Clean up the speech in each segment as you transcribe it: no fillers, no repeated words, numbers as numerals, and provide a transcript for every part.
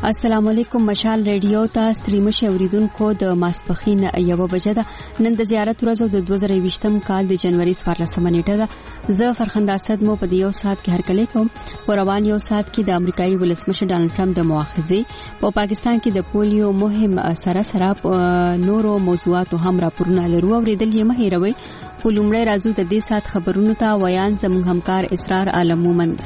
السلام علیکم. مشال ریډیو ته ستړي مشه اوریدونکو د ماسپخین 1 بجې ده. نن د زیارت ورځ د 2020م کال د جنوري 14 نیټه ده. زه فرخنده اسد مو په یو ساعت کې هرکلی کوم. په روان یو ساعت کې د امریکایي ولسمشر ډانلډ ټرمپ د مؤاخذې په پاکستان کې د پولیو مهم سره نورو موضوعاتو هم راپورونه لرو. اوریدل یې مه هیروئ. په لومړی راځو د دې ساعت خبرونو ته. ویان زموږ همکار اسرار عالم مومند.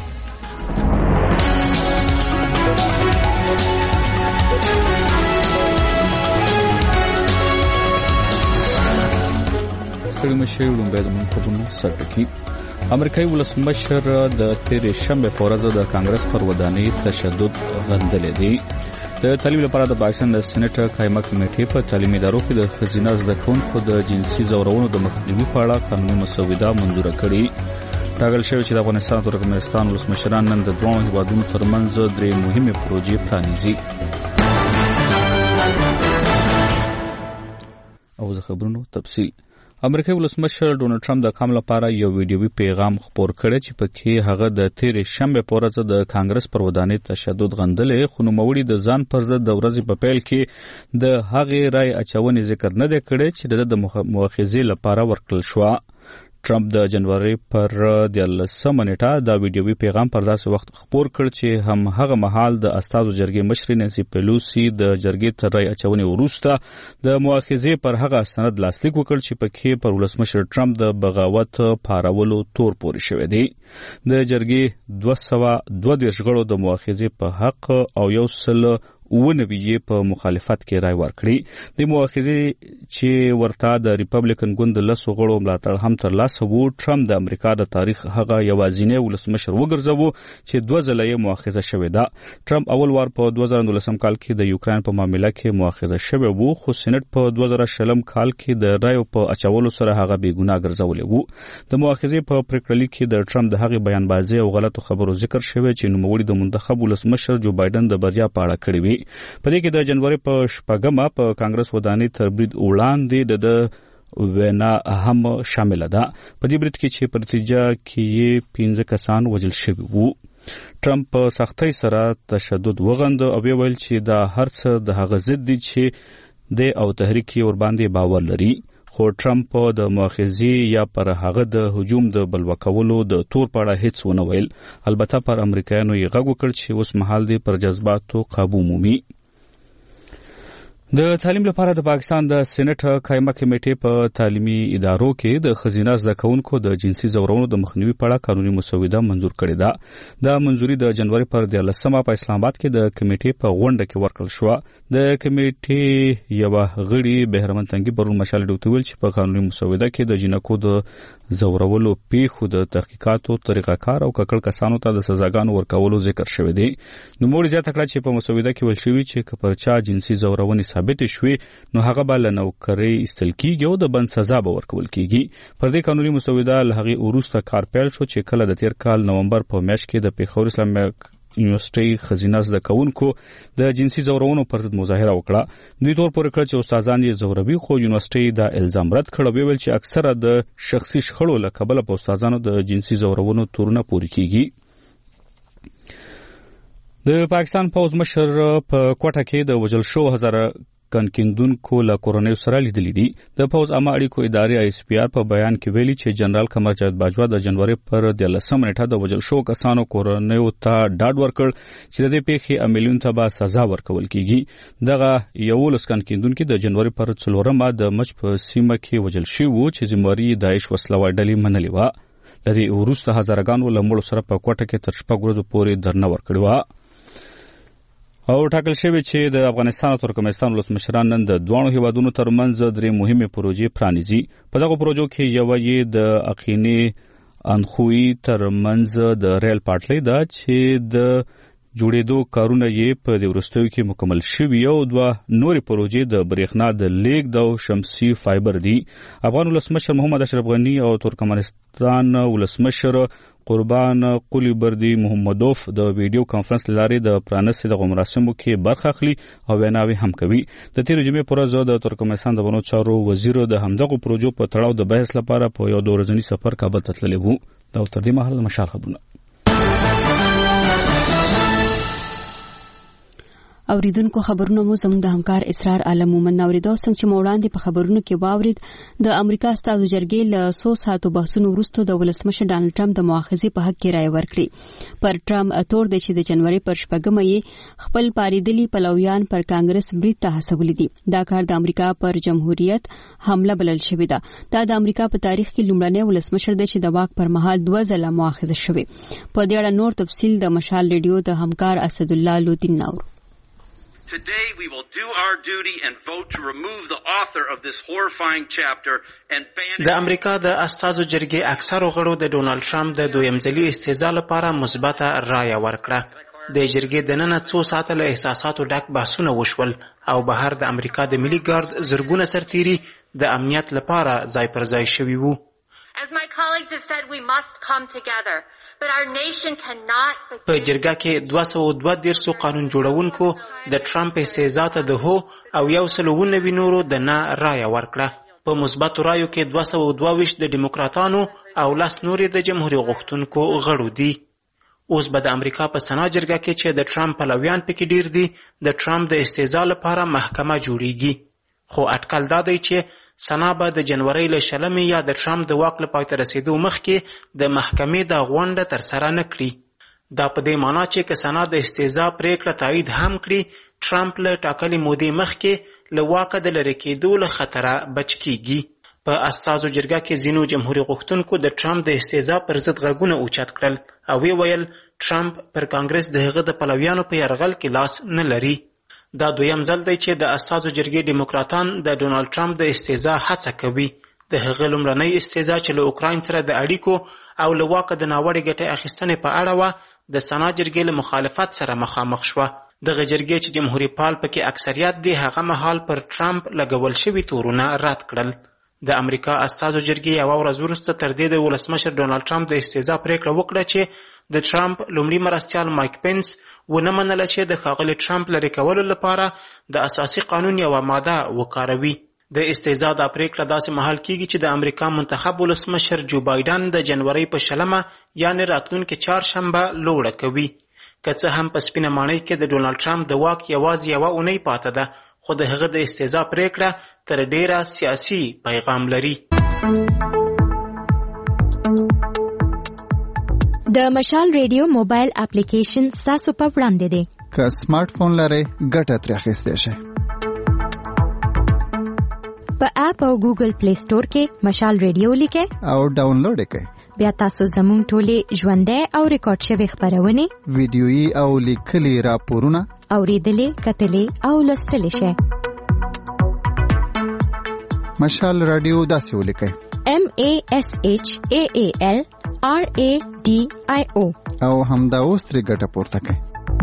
سړي لومړی د منخبونو سرټکی. امریکایي ولسمشر د تیرې شنبه په ورځ د کانګرس پر ودانۍ تشدد غندلې دي. د تعلیم لپاره د پاکستان د سېنات قائمه کمیټې په تعلیمي ادارو کې د ښځینه زده کوونکو د جنسي ځورونو د مخنیوي په اړه قانوني مسوده منظوره کړې. راغل شوی چې د افغانستان او ترکمنستان ولسمشران نن د دوه هیوادونو ترمنځ درې مهمه پروژې پرانیزي. او زه خبرونو تفصیل. امریکایي ولسمشر ډونلډ ټرمپ د قوم لپاره یو ویډیوي پیغام خپور کړی چې پکې هغه د تیرې شنبه په ورځ د کانګرس پر ودانۍ تشدد غندلې، خو نوموړي د ځان پر ضد د ورځې په پیل کې د هغې رای اچونې ذکر نه دی کړی چې د مؤاخذې لپاره ورکړل شوه. ټرمپ د جنوري پر 13 نیټه دا ویډیوي پیغام پر داسې وخت خپور کړ چې هم هغه مهال د استازو جرګې مشرې نانسي پیلوسی د جرګې تر رای اچونې وروسته د مؤاخذې پر هغه سند لاسلیک وکړ چې پکې پر ولسمشر ټرمپ د بغاوت پارولو تور پورې شوی دی. د جرګې 232 غړو د مؤاخذې په حق او 190 په مخالفت کې رای ورکړي. د مؤاخذې چې ورته د ریپبلیکن ګوند 10 غړو ملاتړ هم ترلاسه وو. ټرمپ د امریکا د تاریخ هغه یوازینی ولسمشر وګرځاوه چې 2 ځله یې مؤاخذه شوې ده. ټرمپ اول وار په 2019 کال کې د یوکرين په معاملې کې مؤاخذه شوی وو، خو سېنات په 2020 کال کې د رای په اچولو سره هغه بې ګناه ګرځولې وو. د مؤاخذې په پریکړه کې د ټرمپ د هغې بیانبازي او غلطو خبرو ذکر شوی چې نوموړي د منتخب ولسمشر جو بایدن د بریا په اړه کړی وي. په دې کې د جنوري په 4 په کانګرس ودانۍ تر برید وړاندې د وینا هم شامل ده. په دې برید کې چې په نتیجه کې 15 کسان وژل شوي وو. ټرمپ په سختۍ سره تشدد وغند او ویل چې دا هرڅه د هغه ضد دي چې د او تحریک ور باندې باور لري. خو ټرمپ د مؤاخذې یا پر هغه د هجوم د بلوکولو د تور په اړه هیڅ ونه ویل. البته پر امریکایانو یې غږ وکړ چې اوس مهال دی پر جذباتو قابو مومي. د تعلیم لپاره د پاکستان د سېنات قائمه کمیټې په تعلیمي ادارو کې د ښځینه زده کوونکو د جنسي ځورونو د مخنیوي په اړه قانوني مسوده منظور کړې ده. دا منظوري د جنوري پر 13 په اسلام آباد کې د کمیټې په غونډه کې ورکړل شو. د کمیټې یو غړي بهرمن تنګي پرون مشال ډوته ویل چې په قانوني مسوده کې د جنکو د زورولو پیښو د تحقیقاتو طریقه کار او ککړ کسانو ته د سزاګانو ورکولو ذکر شوی دی. نوموړي زیاته کړه چې په مسوده کې ویل شوی چې کپرچا جنسي زورونې ثابت شوي نو هغه به له نوکرۍ ایستل کیږي او د بند سزا به ورکول کیږي. پر دې قانوني مسوده له هغې وروسته کار پیل شو چې کله د تیر کال نومبر په میاشت کې د پیښور اسلامي یونیورسيټي ښځینه زده کوونکو د جنسي ځورونو پر ضد مظاهره وکړه. دوی تور پورې کړ چې استادان یې ځوروي، خو یونیورسيټي دا الزام رد کړ. ویل چې اکثره د شخصي شخړو له کبله په استادانو د جنسي ځورونو تورونه پورې کیږي. د پاکستان پوځ مشر په کوټه کې د وژل شو هزاره کندونکو له کورونیو سره لیدلې دي. د پوځ عامه اړیکو ادارې ISPR په بیان کې ویلي چې جنرال قمر جاوید باجوا د جنوري پر 13 نیټه د وژل شو کسانو کورونیو ته ډاډ ورکړ چې د دې پیښې عاملینو ته به سزا ورکول کیږي. دغه 11 کندونکو د جنوري پر 4 د مچ په سیمه کې وژل شوی وو چې ذمہواري داعش وسلوال ډلې منلې و. لدی وروسته هزارګانو له مړو سره په کوټه کې تر 6 ورځې پورې درنه ورکړی و. او ټاکل شوی چې د افغانستان او ترکمنستان ولسمشران نن د دوه هیوادونو ترمنځ درې مهمه پروژې پرانیزي. په دغه پروژو کې یو یې د اقینی انخوی ترمنځ د ریل پټلۍ ده چې د جوړېدو کارونه یې په د وروستیو کې مکمل شوي او دوه نورې پروژې د برېښنا د لیږد او شمسي فایبر دي. افغان ولسمشر محمد اشرف غني او ترکمنستان ولسمشر قربان قلی بردی محمدوف د ویډیو کانفرنس لارې د پرانستې د مراسمو کې برخه اخلي او ویناوي هم کوي. د تیر جمعې پر ورځ د ترکمنستان د بنو چارو وزیر د همدغه پروژو په تړاو د بحث لپاره په یو 2 ورځنی سفر کابل ته تللی وو. دا تر دې مهاله مشال خبرونه. اوریدونکو خبرونه مو زموږ د همکار اسرار عالم مومن اوریدو څنګه چې وړاندې په خبرونو کې واورید د امریکا استازو جرګې له 100 ساعتو بحثونو وروسته د ولسمشر ډانلډ ټرمپ د مؤاخذې په حق کې رائے ورکړي پر ټرمپ اتور د چې د جنوري پر 8 یې خپل پاریدلی پلویان پر کانګرس برید ته هڅولي دي دا کار د امریکا پر جمهوریت حمله بلل شوې ده دا د امریکا په تاریخ کې لومړنی ولسمشر دی چې د واک پر مهال 2 ځله مؤاخذه شوی په دې اړه نور تفصیل د مشال ریډیو د همکار اسد الله لودین نور Today we will do our duty and vote to remove the author of this horrifying chapter and ban it. د امریکا د استازو جرګې اکثرو غړو د ډونالډ ټرمپ د دویم ځلي استعزا لپاره مثبته رایه ورکړه د جرګې د نن 2 ساعته له احساساتو ډک بحثونه وشول او بهر د امریکا د ملي ګارد زرګونه سرتیري د امنیت لپاره ځای پر ځای شوي وو. As my colleagues have said, we must come together. But our nation cannot. په جرګه کې 232 قانون جوړونکو د ټرمپ استعزا ته د هو او 190 نورو د نه رایه ورکړه. په مثبت رایو کې 222 د دیموکراتانو او 10 نورې د جمهوریت غوښتونکو غړو دي. اوس به د امریکا په سنا جرګه کې چې د ټرمپ پلویان پکې ډیر دي د ټرمپ د استعزا لپاره محکمه جوړیږي. خو اټکل دا دی چې سنا به د جنوري له 20 یا د ټرمپ د واک له پای ته رسیدو مخکې د محکمې د غونډه تر سره نه کړي. دا په دې معنی چې که سنا د استعزا پریکړه تایید هم کړي ټرمپ له ټاکلې مودې مخکې له واکه د لرې کېدو له خطره بچ کیږي. په استازو جرګه کې ځینو جمهوریت غوښتونکو د ټرمپ د استعزا پر ضد غږونه اوچت کړل او ویل ټرمپ پر کانګرس د هغه د پلویانو په یرغل کې لاس نه لري. دا دویم ځل دی چې د استازو جرګې دیموکراتان د ډونالډ ټرمپ د استعزا هڅه کوي. د هغه لومړنۍ استعزا چې له اوکراین سره د اړیکو او له واکه د ناوړې ګټې اخیستنې په اړه وه د سنا جرګې له مخالفت سره مخامخ شوه. دغه جرګې چې جمهوریت پال پکې اکثریت دی هغه مهال پر ټرمپ لګول شوي تورونه رد کړل. د امریکا استازو جرګې یوه ورځ وروسته تر دې د ولسمشر ډونالډ ټرمپ د استعزا پریکړه وکړه چې د ټرمپ لومړي مرستیال مایک پنس ونه منله چې د ښاغلي ټرمپ لرې کولو لپاره د اساسي قانون یوه ماده وکاروي. د استعزا دا پریکړه داسې مهال کیږي چې د امریکا منتخب ولسمشر جو بایدن د جنوري په 20 یعنې راتلونکي چهارشنبه لوړه کوي. که څه هم په سپینه ماڼۍ کې د ډونالډ ټرمپ د واک یوازې یوه اونۍ پاته ده خو د هغه د استعزا پریکړه تر ډیره سیاسي پیغام لري. د مشال ریډیو موبایل اپلیکیشن تاسو په وړاندې دی. که سمارټ فون لرئ ګټه ترې اخیستی شئ. په اپ او ګوګل پلی سٹور کې مشال ریډیو لیکئ او ډاونلوډ یې کړئ. بیا تاسو زموږ ټولې ژوندۍ او ریکارډ شوې خبرونه ویډیويي او لیکلي راپورونه اوریدلې کتلې او لوستلې شئ. مشال رادیو داسې ولیکئ MASHAALRADIO او همدا اوس ترې ګټه پورته کړئ.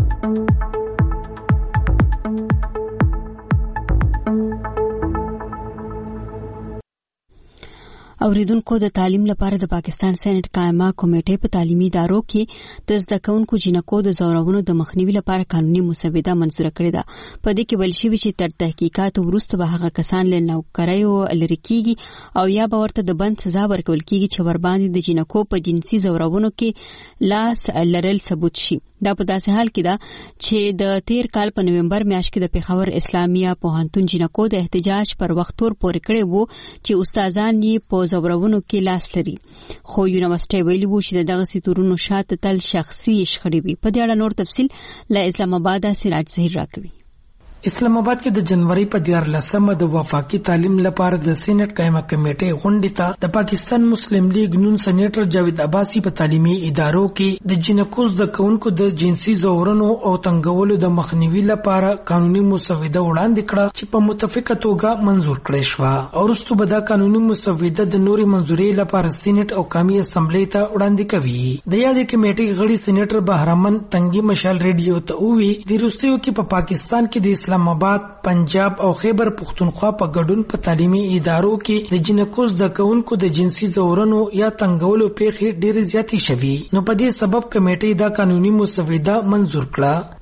اوریدونکو د تعلیم لپاره د پاکستان سېنات قائمه کمیټې په تعلیمي ادارو کې د زده کوونکو جنکو د زورونو د مخنیوي لپاره قانوني مسوده منظور کړې ده. په دې کې ویل شوی چې تر تحقیقات وروسته به هغه کسان له نوکریو لرې کیږي او یا به ورته د بند سزا ورکول کیږي چې ور باندې د جنکو په جنسي زورونو کې لاس لرل ثبوت شي. دا په داسې حال کې ده چې د 13 کال په نومبر میاشت کې د پیښور اسلامیه پوهنتون جنکو د احتجاج پر وخت تور پورې کړی وو چې استادان یې په زورونو کې لاس لري. خو یونیورسيټي ویلي وو چې دغه سیتورونو شاته تل شخصي شخړې وي. په دې اړه نور تفصیل له اسلام آباد سراج ظهیر راکوي. اسلام آباد کې د جنوري په 14 د وفاقي تعلیم لپاره د سېنات قائمه کمیټې غونډې ته د پاکستان مسلم لیگ نون سېنیټر جاوید عباسي په تعلیمي ادارو کې د جنکو د کونکو د جنسي زورونو او تنګولو د مخنیوي لپاره قانوني مسوده وړاندې کړه چې په متفقه توګه منزور کړې شو او وروسته به دا قانوني مسوده د نوري منزوري لپاره سېنات او قومي اسمبلی ته وړاندې کوي. د یادې کمیټې غړي سېنیټر بهرمن تنګي مشال ریډیو ته وی د روسیو کې په پاکستان کې د اسلام آباد، پنجاب او خیبر پختونخوا په ګډون په تعلیمي ادارو کې د جنکو د کونکو د جنسي زورونو یا تنګولو پیښې ډېرې زیاتې شوي. نو په دې سبب کمیټې دا قانوني مسوده منزور کړه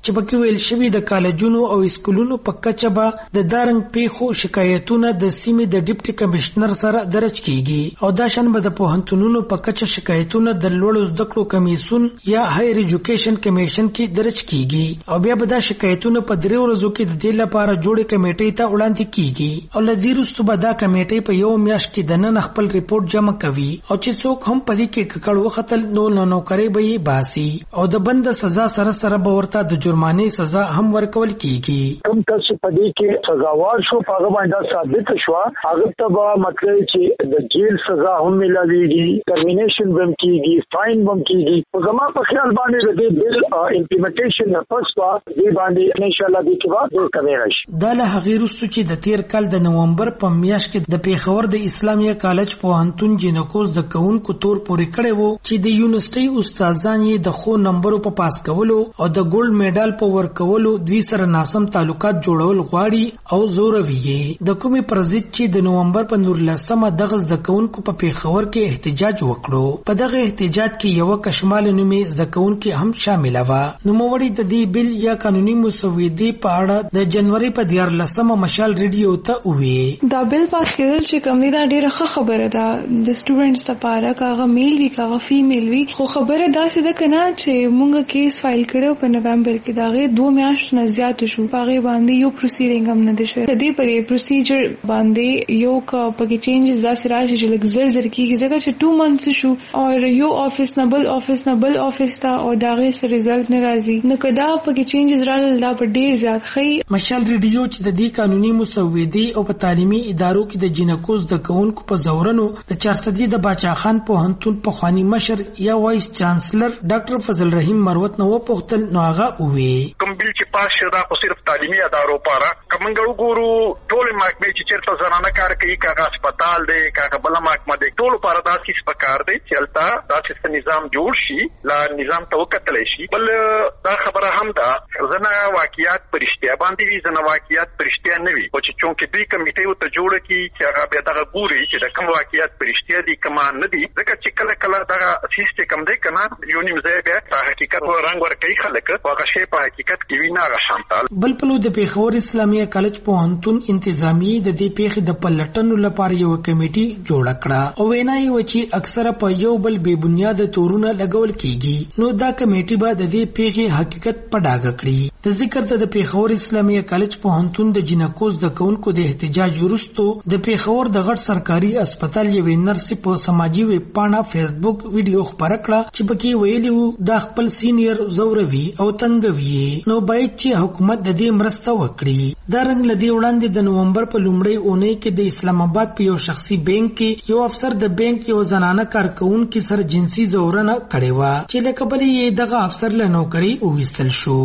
چې پکې ویل شوی د کالجونو او اسکولونو په کچه به د دارنګ پیښو شکایتونه د سیمې د ډیپټي کمشنر سره درج کیږي او دا شان به د پوهنتونونو په کچه شکایتونه د لوړو زده کړو کمیسیون یا هایر ایجوکیشن کمیشن کې درج کیږي او بیا به دا شکایتونه په 3 ورځو کې د دې لپاره جوړې کمیټې ته وړاندې کیږي او لدی وروسته به دا کمیټې په یو میاشت کې د نن خپل ریپورت جمع کوي او چې څوک هم په دې کې ککړ وختل نو کوي به یې باسي او د بند سزا سره به ورته د جرمانې سزا هم ورکول کیږي. کوم کس په دې کې سزاوار شو هغه باندې ثابت شو هغه ته به مطلب چې د جیل سزا هم ملایږي ټرمینیشن هم کیږي فاین هم کیږي او زما په خیال باندې د بیل امپلیمنټیشن پس دې باندې ان شاء الله دې کې به کوي راشي. دا له هغه وروسته چې د تیر کال د نومبر په میاشت کې د پیښور د اسلامیه کالج پوهنتون جنکوز د کونکو تور پورې کړي وو چې د یونیورسيټي استادان یې د خو نمبرو په پاس کولو او د ګولډ میډال په ورکولو دوی سره ناسم تعلقات جوړول غواړي او زوروي د کومې پرځید چې د نومبر په 19 دغه د کونکو په پیښور کې احتجاج وکړو. په دغه احتجاج کې یو کشمال نومي د کونکو هم شامل و. نو موړي د دې بل یا قانوني مسودې په اړه د جنوري په 14 مشال ریډیو ته وی دا بل پاس کېدل چې کومې دا ډیره ښه خبره ده د سټوډنټس لپاره کاغه میل وی کاغه فیمیل وی خو خبره دا څه ده کنه چې مونږه کیس فایل کړو په نومبر کې داغه 2 میاشتې نه زیات شو هغه باندې یو پروسیډینګ هم نه دي شوی د دې په پروسیجر باندې یو کا پکې چینجز دا سره چې لږ زر کیږي ځکه چې 2 منث شو او یو افیس نه بل افیس تا او داغه سره ریزلټ نه راځي نو کدا پکې چینجز راغل دا په ډیر زیات خې مشال ریډیو چې د دې قانوني مسودې او په تعلیمي ادارو کې د جنکوز د کونکو په زورنو د 400 د باچا خان پوهنتون په خواني مشر یا وایس چانسلر ډاکټر فضل رحیم مروت نو پوښتل نو هغه وې کوم بل چې پاس شو دا خو صرف تعلیمي ادارو لپاره کومنګ وګورو ټول محکمې چې چیرته زنانه کار کوي کاغه هسپتال دی کاغه بل محکمه دی ټول لپاره دا کیس پکار دی چې التا دا چې نظام جوړ شي لا نظام ته وکتل شي بل دا خبره هم ده زنه واقعیت پرشتیا باندې وی زنه واقعیت پرشتیا نه وي او چې چونکې دوی کمیټې ته جوړه کی چې هغه به دا ګوري چې د کوم واقعیت پرشتیا دي کومه نه دي ځکه چې کله دا سیستم دی کنه یو نیم ځای به حقیقت و رنگ ورکړي خلک هغه شی په حقیقت کې وینا غشامتال بل په د پیښور اسلامیه کالج پوهنتون انتظامی د دې پیښې د پلټنو لپاره یو کمیټي جوړ کړه او وینای و چې اکثره په یو بل بے بنیاد تورونه لګول کیږي نو دا کمیټي به د دې پیښې حقیقت په ډاګه کړي د ذکر ته د پیښور اسلامیه کالج پوهنتون د جنکوز د کونکو د احتجاج وروسته د پیښور د غټ سرکاري هسپتال یو نرس په سماجی ویب پاڼه فیسبوک ویډیو خبره کړه چې پکې ویلي وو د خپل سینیر زوروي او تنګوي نو باید چې حکومت د دې مرسته وکړي دا رنګ لدی وړاندې د نومبر په لومړۍ اونۍ کې د اسلام آباد په یو شخصي بانک کې یو افسر د بانک یو زنانه کارکونکو سره جنسي زورنه کړې و چې لکه بلې دغه افسر له نوکری وویستل شو.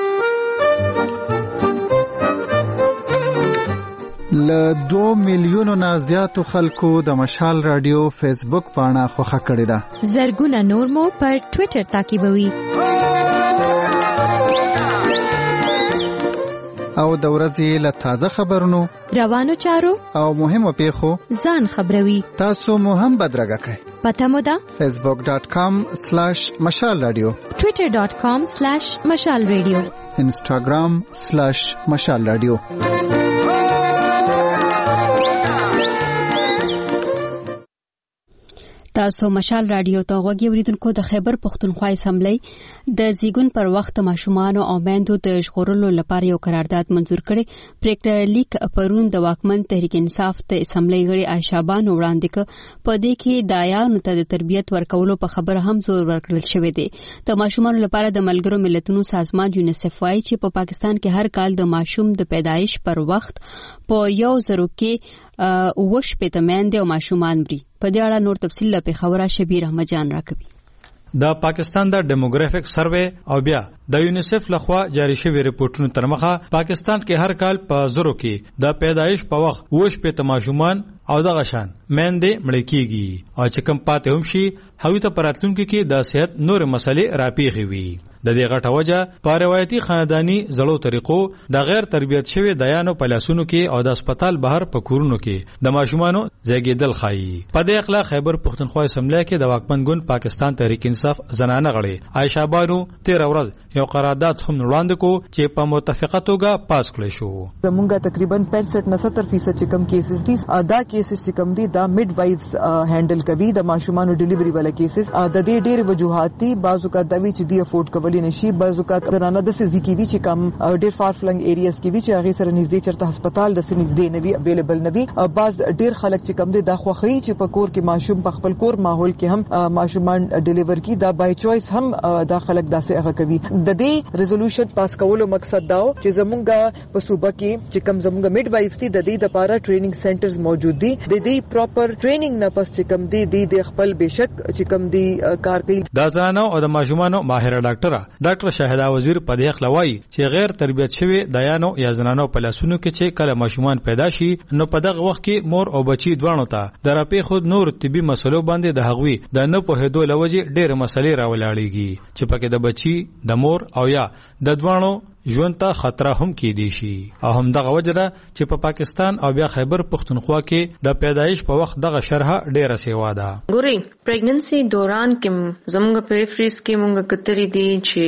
ل 2 میلیونو نه زیاتو خلکو د مشال رادیو فیسبوک پاڼه خوښه کړې ده. زرګونه نور مو پر ټوئیټر تعقیبوي او د ورځې له تازه خبرونو روانو چارو او مهمو پیښو ځان خبروي. تاسو مو هم بدرګه کړئ. پته مو ده facebook.com/مشال رادیو twitter.com/مشال رادیو instagram/مشال رادیو. تاسو مشال رادیو ته غوږی اوریدونکو د خیبر پختونخوا اسمبلی د زیګون پر وخت ماشومان او میندو د ژغورلو لپاره یو قرارداد منزور کړي. پریکړه لیک پرون د واکمن تحریک انصاف د اسمبلی غړي عائشہ بانو وړاندې ک په دې کې دایانو ته د تربیت ورکولو په خبره هم زور ورکړل شوی دی. د ماشومان لپاره د ملګرو ملتونو سازمان یونیسف وايي چې په پاکستان کې هر کال د ماشوم د پیدایش پر وخت په 100 کې 8 میندې او ماشومان مري. په دې اړه نور تفصیل له پیښور شبیر احمد جان راکوي. د پاکستان د ډیموګرافیک سروې او بیا د یونیسف لخوا جاری شوی ریپورتونو ترمخه پاکستان کې هر کال په 0 کې د پیدایش په وخت 8 ماشومان او دغه شان مېندې مړ کیږي او چې کم پاتې هم شي هغوی ته پراتلونکو کې د صحت نور مسلې راپیښې وي. د دې غټه وجه په روایتي خاندانی زړو طریقو د غیر تربیت شوی دایانو په لاسونو کې او د هسپتال بهر په کورونو کې د ماشومانو زیږیدل ښایي. په دې اخلا خیبر پښتونخوا اسمبلی کې د واکمن ګوند پاکستان تحریک انصاف زنانه غړي عائشہ بانو 13 ورځ یو قرارداد هم وړاندې کو چې په متفقه توګه پاس کړی شو. زمونږه تقریبا 65-70% چې کم کیسز دي دا کیسز چې کم دي دا میډ وایفز هینډل کوي د ماشومانو ډیلیوري والا کیسز د دې ډېر وجوهات دي. بعضو کا دوی چې دی افورد کولی نشي بعضو کا زنانه د سزي کې وی چې کم ډېر فار فلنګ ایریاز کې وی چې هغه سره نږدې چرته هسپتال د نږدې نه وی اویلیبل نه وی. بعض ډېر خلک چې کم دي دا خوخي چې په کور کې ماشوم په خپل کور ماحول کې هم ماشومان ډیلیور کی دا بای چويس هم دا خلک داسې هغه کوي. د دې ریزولوشن پاس کولو مقصد دا چې زمونږه په صوبه کې چې کم زمونږه میډ وایفز دي د دې لپاره ټریننګ سنټرز موجود دي. د دې پراپر ټریننګ نه پس چې کم دي د خپل بشک چې کم دي کار کوي. د زنانو او د ماشومانو ماهر ډاکټر شاهدا وزیر په دې خلوي چې غیر تربیت شوی دایانو یا زنانو په لاسونو کې چې کله ماشومان پیدا شي نو په دغه وخت کې مور او بچي دواړو ته د راپې خود نور طبي مسلو باندې د هغوی د نه په هدو لوجي ډېر مسلې راولاړيږي چې پکې د بچي د مور او یا د دواړو ژوند ته خطر هم کېدی شي. او هم دغه وجره چې په پاکستان او بیا خیبر پښتونخوا کې د پیدایش په وخت دغه شرح ډیره سیوا ده. ګوري پریګننسي دوران کې زموږ پریفریز کې مونږ کتري دي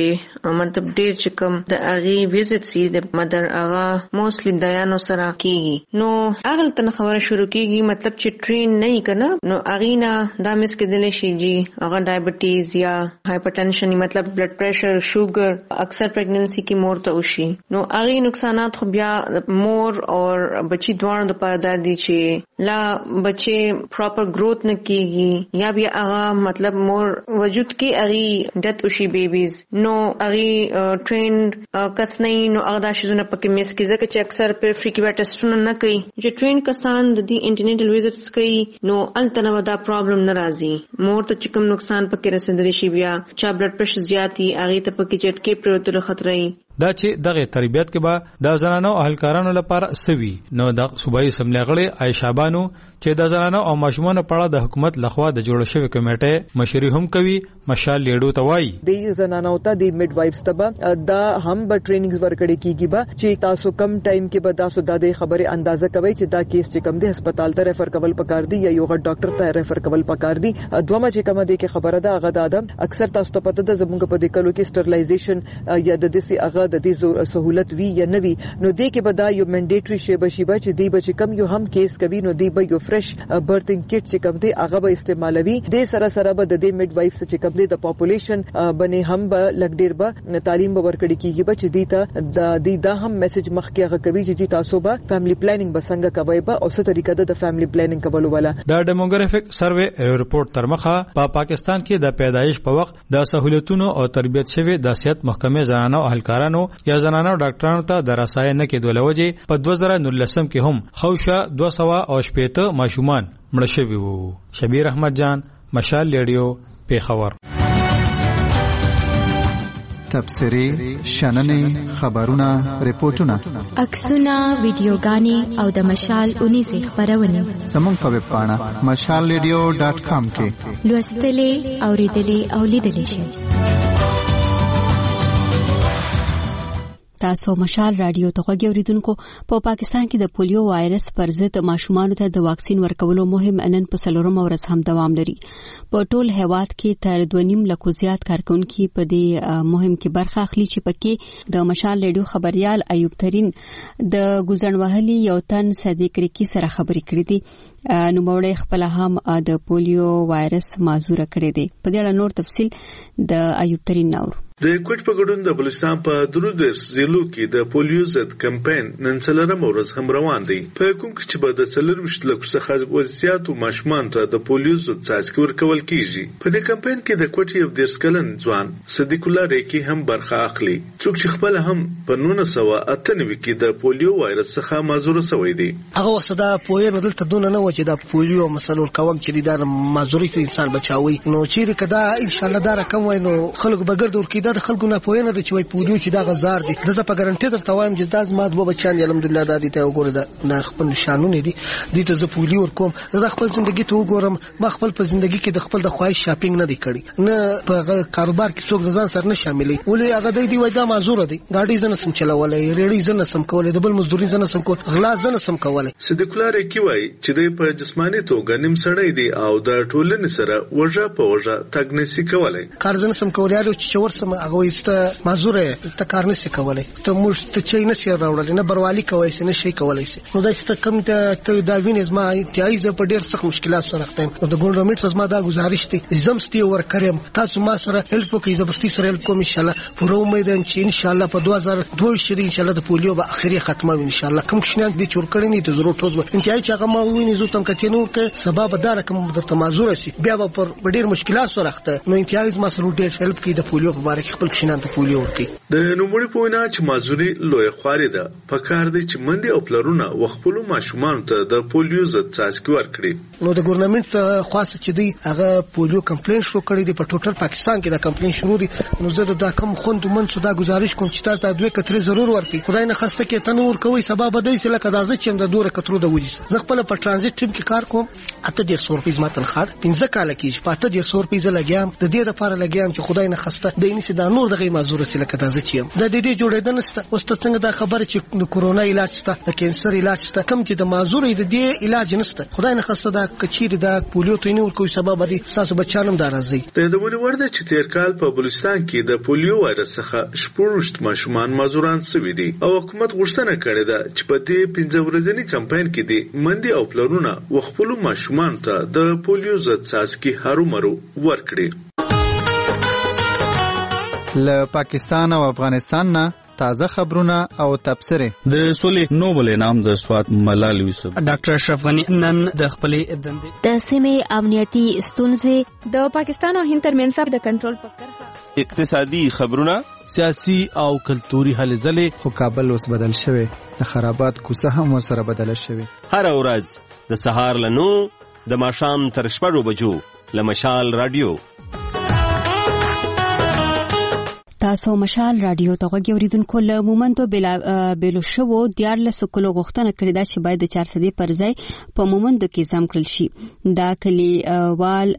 چې مطلب ډیر چې کوم د اغي وزټ سي د مدر اغا موستلی دایانو سره کیږي نو اغل تن خبره شروع کیږي مطلب چې ټرین نه کنه نو اغینا دا مس کې دل شي جی اغا ډایبټیز یا هایپرټنشن مطلب بلډ پریشر شوګر اکثر پریګننسي کې مور وشي نو اغي نقصانات خو بیا مور اور بچی دوانو د پاره دي چې لا بچي پراپر گروث نه کیږي یا بیا اغا مطلب مور وجود کې اغي ډیت وشي بیبیز نو اغي ټرینډ کس نه نو اغه د شزونه پکې مس کیږي چې اکثر پر فریکوینټ ټیسټونه نه کوي چې ټرینډ کسان د دې انټرنیټل وزټس کوي نو التنه ودا پرابلم ناراضي مور ته چې کوم نقصان پکې رسیدلی شي بیا چا بلډ پریشر زیاتی اغه ته پکې چټکي پروتل خطرې دا چې دغه تربیت کې به د زنانو او اهلکارانو لپاره سوي نو د صوبایي اسمبلی غړي عائشہ بانو چې د زنانو او ماشومانو په اړه د حکومت لخوا د جوړ شوی کمیټه مشري هم کوي مشال لیډو ته وایي د زنانو ته د میډ وایفز ته دا هم به ټریننګز ورکړي کیږي به چې تاسو کم ټایم کې به تاسو د خبره اندازه کوي چې دا کیس چې کم دی هسپتال ته ریفر کول پکار دی یا یو غټ ډاکټر ته ریفر کول پکار دی. دومره چې کومه دی کې خبره ده هغه د ادم اکثر تاسو ته پته ده زموږ په دې کلو کې سټرلایزیشن یا د دې هغه د دې سہولت وی یا نوی نو دی کې به دا یو منډیټری شی بشي چې دی به کم یو هم کیس کوي نو دی به یو فرش برثینګ کیټ چې کم دی هغه به استعمالوي د سره به د میډ وایف چې کم دی د پاپولیشن باندې هم به لګ ډیر به تعلیم به ورکړي کیږي چې دی ته دا هم میسج مخکې هغه کوي چې تاسو به فیملی پلانینګ به څنګه کوي به او څه طریقه ده د فیملی پلانینګ کولو والا. د ډیموګرافیک سروې ریپورت تر مخه په پاکستان کې د پیدایش په وخت د سہولتونو او تربیت شوی د صحت محکمې زنانو او اهلکارانو یا زنانو ډاکټرانو ته د رسای نه کېدو لوجه په 2019 کې هم خوشا 280 ماشومان مړ شوي وو. شبیر احمد جان مشال ریډیو پیښور. تبصری شننې خبرونه ریپورتونه عکسونه ویډیوګانې او د مشال 19 خبرونه زموږ په ویب پاڼه mashalradio.com کې لوستلې اوریدلې او لیدلې شئ. تاسو مشال رادیو ته غوږی اوریدونکو په پاکستان کې د پولیو وایرس پر ضد ماشومانو ته د واکسین ورکولو مهم نن په 4 ورځ هم دوام لري. په ټول هیواد کې تر 2.5 لک زیات کارکونکي په دې مهم کې برخه اخلي چې پکې د مشال رادیو خبريال ایوب ترين د ګوزنوهلي یو تن صدیق ریکی سره خبرې کړې دي. نو موږ خپل هم د پولیو وایرس معذور کړی دی. په دې اړه نور تفصیل د ایوب ترين نور. د کوټ په ګډون د بلوچستان په درودرس ضلعو کې د پولیو ضد کمپاین نن څلورم ورځ هم روان دی. په کوم کې چې به د 4 لک څخه وزياتو ماشومان ته د پولیو ضد څاڅکي ورکول کیږي. په دې کمپاین کې د کوټ یو 10 کلن ځوان صدیق الله ریکی هم برخه اخلي څوک چې خپل هم په 1998 کې د پولیو وایرس څخه معذور شوی دی. هغه وسدا پوهه بدل ته دون نه و چې د پولیو مسلول کوم چې د معذوري انسان بچاوي نو چې کدا ان شاء الله دا رقم وای نو خلک بغیر دور کې دا د خلکو نه پوهنه ده چې وای پولیو چې دا غزار دي زه په ګارانټي درته وایم چې دا زما دوه بچیان الحمدلله دا دي ته وګوره دا خپل نشانونه دي دي ته زه پولیو ورکوم زه خپل ژوندۍ ته وګورم ما خپل په ژوندۍ کې د خپل د خواهش شاپینګ نه دی کړی نه په کاروبار کې څوک ځان سره نه شاملې ولې هغه دی وای دا معذور دي گاډي زنه سم چلولای ریړي زنه سم کولای د بل مزدوري زنه سم کول غلا زنه سم کولای صدیق الله ریکی وای چې د په جسمانی توګه نیم سړی دی او د ټولنې سره وژه په وژه تګ نسی کولای کار زنه سم کولای او چې ور سم هغه وسته معذور ته کار نسی کولای ته موږ ته چي نه سي راوړل نه بروالي کوي نه شي کولای شي نو دا چې کم ته دا وینې ما انتهایی ز په ډیر سخت مشکلات سره راځم نو د ګورنمنت زما دا گزارش دی زمستي ور کړم تاسو ما سره هیلپ کوي زبستی سره هیلپ کوم ان شاء الله پوره امید ان چې ان شاء الله په 2022 ان شاء الله د پولیو به اخري ختمه ان شاء الله کوم شنه دي چور کړی نه ته ضرورت توځ انتهایی چې هغه ما ویني زو تم کته نو کې سبب دار کوم د تمازور شي بیا به پر ډیر مشکلات سره راځي نو انتهایی ما سره ډیر هیلپ کوي د پولیو په اړه خپل شنه د پولیو ورکی د نوموړي په وینا چې مازوري لوی خواري ده په کار دي چې مندي او پلرونه وخپلو ماشومان ته د پولیو ضد څاڅکي ورکړي نو د ګورنمنت خاصه چې دی هغه پولیو کمپلین شروع کړی دی په ټوټل پاکستان کې دا کمپلین شروع دي نو زه دا کم خوند منځ دا گزارش کوم چې تاسو د دوه کترې ضرور ورکړي خدای نه خسته کې تنور کوي سبب دی چې لکه دا چې د دوه کترو د وځي زه خپل په ترانزیت ټیم کې کار کوم اته 150 روپۍ ما تنخواه 15 کال کې په 150 روپۍ زه لګیام د دې لپاره لګیام چې خدای نه خسته د اینې دا نور دغه معذور سره لکه دا چې د دې جوړېدل نسته اوس ته څنګه دا خبره چې د کورونا علاج شته د کینسر علاج شته کم چې د معذور د دې علاج نسته خدای نه خسته دا کچیر دا پولیو تینور کوي سبب دی تاسو بچانم دا راځي د دې ورده چې تیر کال په بلوچستان کې د پولیو وایرس څخه شپږ ماشومان مازوران شوي دي او حکومت غوښتنه کړې ده چې په دې 15 ورځنی کمپاین کې دي مندي او پلرونه وخپلو ماشومان ته د پولیو ضد څاڅکي هرومرو ورکړي له پاکستان او افغانستان نه تازه خبرونه او تبصره د سولې نوبل انعام د سوات ملال یوسف ډاکټر اشرف غنی نن د خپلې دندې د سیمې امنیتي ستونزې د پاکستان او هند ترمنځ د کنټرول په کرښه اقتصادي خبرونه سیاسي او کلتوري هلې ځلې خو کابل اوس بدل شوی د خرابات کوڅه هم ورسره بدل شوی هر ورځ د سهار له 9 د ماښام تر 6 بجو له مشال رادیو تاسو مشال رادیو ته غوږی اوریدونکو له مومنتو بلو شوو دیارلس کلو غوښتنه کړې ده چې باید د 400 پر ځای په مومندو کې ځم کړل شي دا کلی وال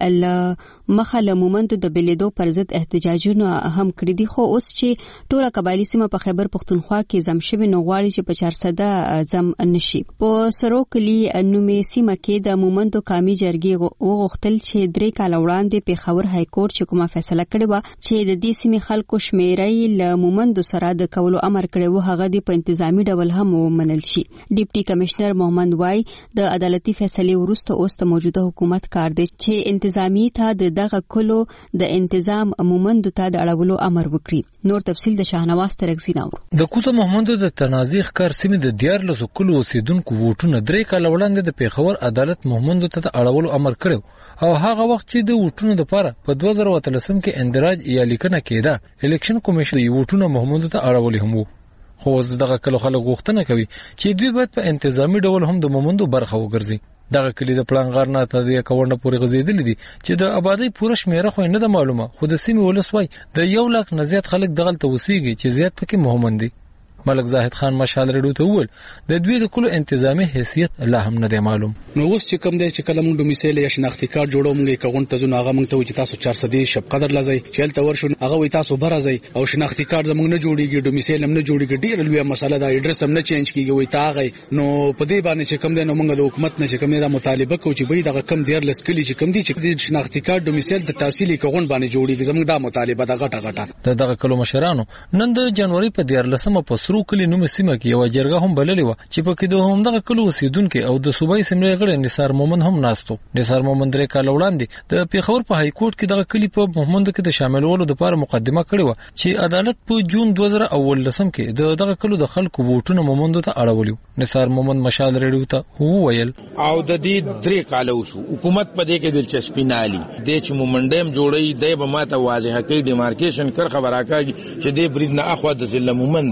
مخه له مومندو د بلیدو پر ضد احتجاجونه هم کړی دي خو اوس چې ټوله قبایلی سیمه په خیبر پختونخوا کې ځم شوی نو غواړي چې په 400 ځم نشي په سرو کلی نومې سیمه کې د مومندو قومي جرګې وغوښتل چې 3 کال وړاندې په خبر های کورټ چې کومه فیصله کړې و چې د دې سیمې خلکو شمیرای له مومندو سره د کولو امر کړی و هغه د په انتظامی ډول هم ومنل شي ډیپټي کمشنر محمد وای د عدالتي فیصلې وروسته اوس د موجوده حکومت کار دی چې انتظامی ته دغه کولو د انتظام مومندو ته د اړولو امر وکړي نور تفصیل د شاهنواز ترغزی نور د کوڅه محمدو د تنازع ښکار سیمې د 14 کلو اوسیدونکو ووټونه 3 کال وړاندې د پیښور عدالت محمدو ته د اړولو امر کړو او هغه وخت چې د ووټونو لپاره په 2013 کې اندراج یا لیکنه کېده الیکشن کمیشن د ووټونو محمدو ته اړولې هم خو دغه کله خلک غوښتنه کوي چې دوی باید په انتظامی ډول هم د محمدو برخه وګرځي دغه کلی د پلان غار نه ته د کونډه پورې غزیدل دي چې د آبادی پوره شمیره خو نه د معلومه خو د سیمې ولسوي د 1 لک نه زیات خلک دغه توسيږي چې زیات پکې محمد دي ملک زاهد خان مشال رډو ته وویل د دوی د کلو انتظامی حیثیت لا هم نه دی معلوم نو اوس چې کوم دی چې کله موږ ډومیسیل یا شناختی کارت جوړو موږ کغون ته ځو هغه موږ ته چې تاسو 400 شپ قدر لځي چې هلته ورشو هغه وي تاسو برازي او شناختی کارت زموږ نه جوړیږي ډومیسیل هم نه جوړیږي ډیر لوی مسله ده اډرس هم نه چینج کیږي وي تاغه نو په دې باندې چې کوم دی نو موږ د حکومت نشه کوم دا مطالبه کوو چې به دغه کم ډیر لسکلی چې کوم دی چې شناختی کارت ډومیسیل د تحصیلي کغون باندې جوړیږي زموږ دا مطالبه ده غټه دغه کلو مشرانو نن د جنوري په 14 په سرو کلی نوم سیمه کې یو جرګه هم بللې و چې په کې د همدغه کلو اوسیدونکو او د صوبایي سیمې غړي نثار مومن هم ناستو نثار مومن 3 کال وړاندې د پیښور په های کورټ کې دغه کلی په محمد کې د شاملولو لپاره مقدمه کړې و چې عدالت په جون 2019 کې دغه کلو د خلکو ووټونه مومند ته اړولیو نثار مومن مشال ریډیو ته وویل او د دې 3 کال وشو حکومت په دې کې دلچسپي نه علي د چې مومندم جوړي د به ماته واضح کوي ډیمارکیشن کر خبره کوي چې د برید نه اخوا د ضلع مومند زه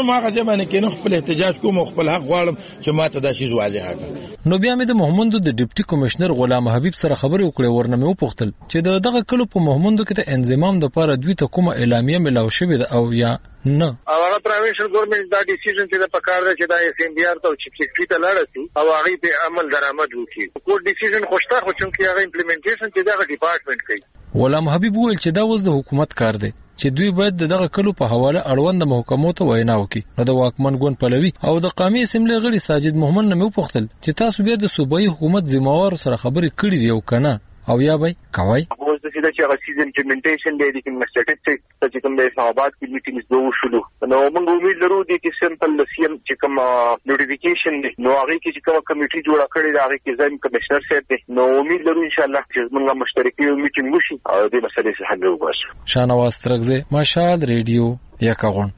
زه ما غځه باندې کینو خپل احتجاج کوم خپل حق غواړم چې ما ته دا شی واضح کړه. نو بیا مې د محمود د ډیپټي کمشنر غلام حبیب سره خبرې وکړې ورنه مې وپوښتل چې دغه کلو په محمود کې د انضمام د لپاره دوی ته کومه اعلامیه ملاو شوې ده او یا نه. هغه پروینشل ګورنمنت دا ډیسیژن چې د پکار ده چې دا اس ام بي ار ته چیف سیکریټری ته لاړ شي او هغه په عمل درآمد وکړي. کوم ډیسیژن خوشته خو چې هغه امپلیمنټیشن چې دا ډپارټمنټ کوي. غلام حبیب وویل چې دا اوس د حکومت کار دی چې دوی باید دغه کلو په حواله اړوند محکمو ته وینا وکړي. نو د واکمن ګوند پلوي او د قومي اسمبلی غړي ساجد محمد نه مې وپوښتل چې تاسو بیا د صوبایي حکومت ذمہوار سره خبرې کړې دي او کنه او یا به کوي. اوس د چې هغه سیزن امپلیمنټیشن دی د کوم سټټیسټیک چې کوم د اسلام آباد کې میټینګز دوه شلو. نو موږ امید لرو چې سمپل د سیم چې کوم نوټیفیکیشن دی نو هغه کې چې کوم کمیټي جوړه کړې ده هغه کې ځین کمشنر صاحب دی. نو امید لرو ان شاء الله چې موږ مشترکي میټینګ وشي او د مسلې څخه حل وباسو. شاهنواز ترغزه مشال ریډیو یکاغون.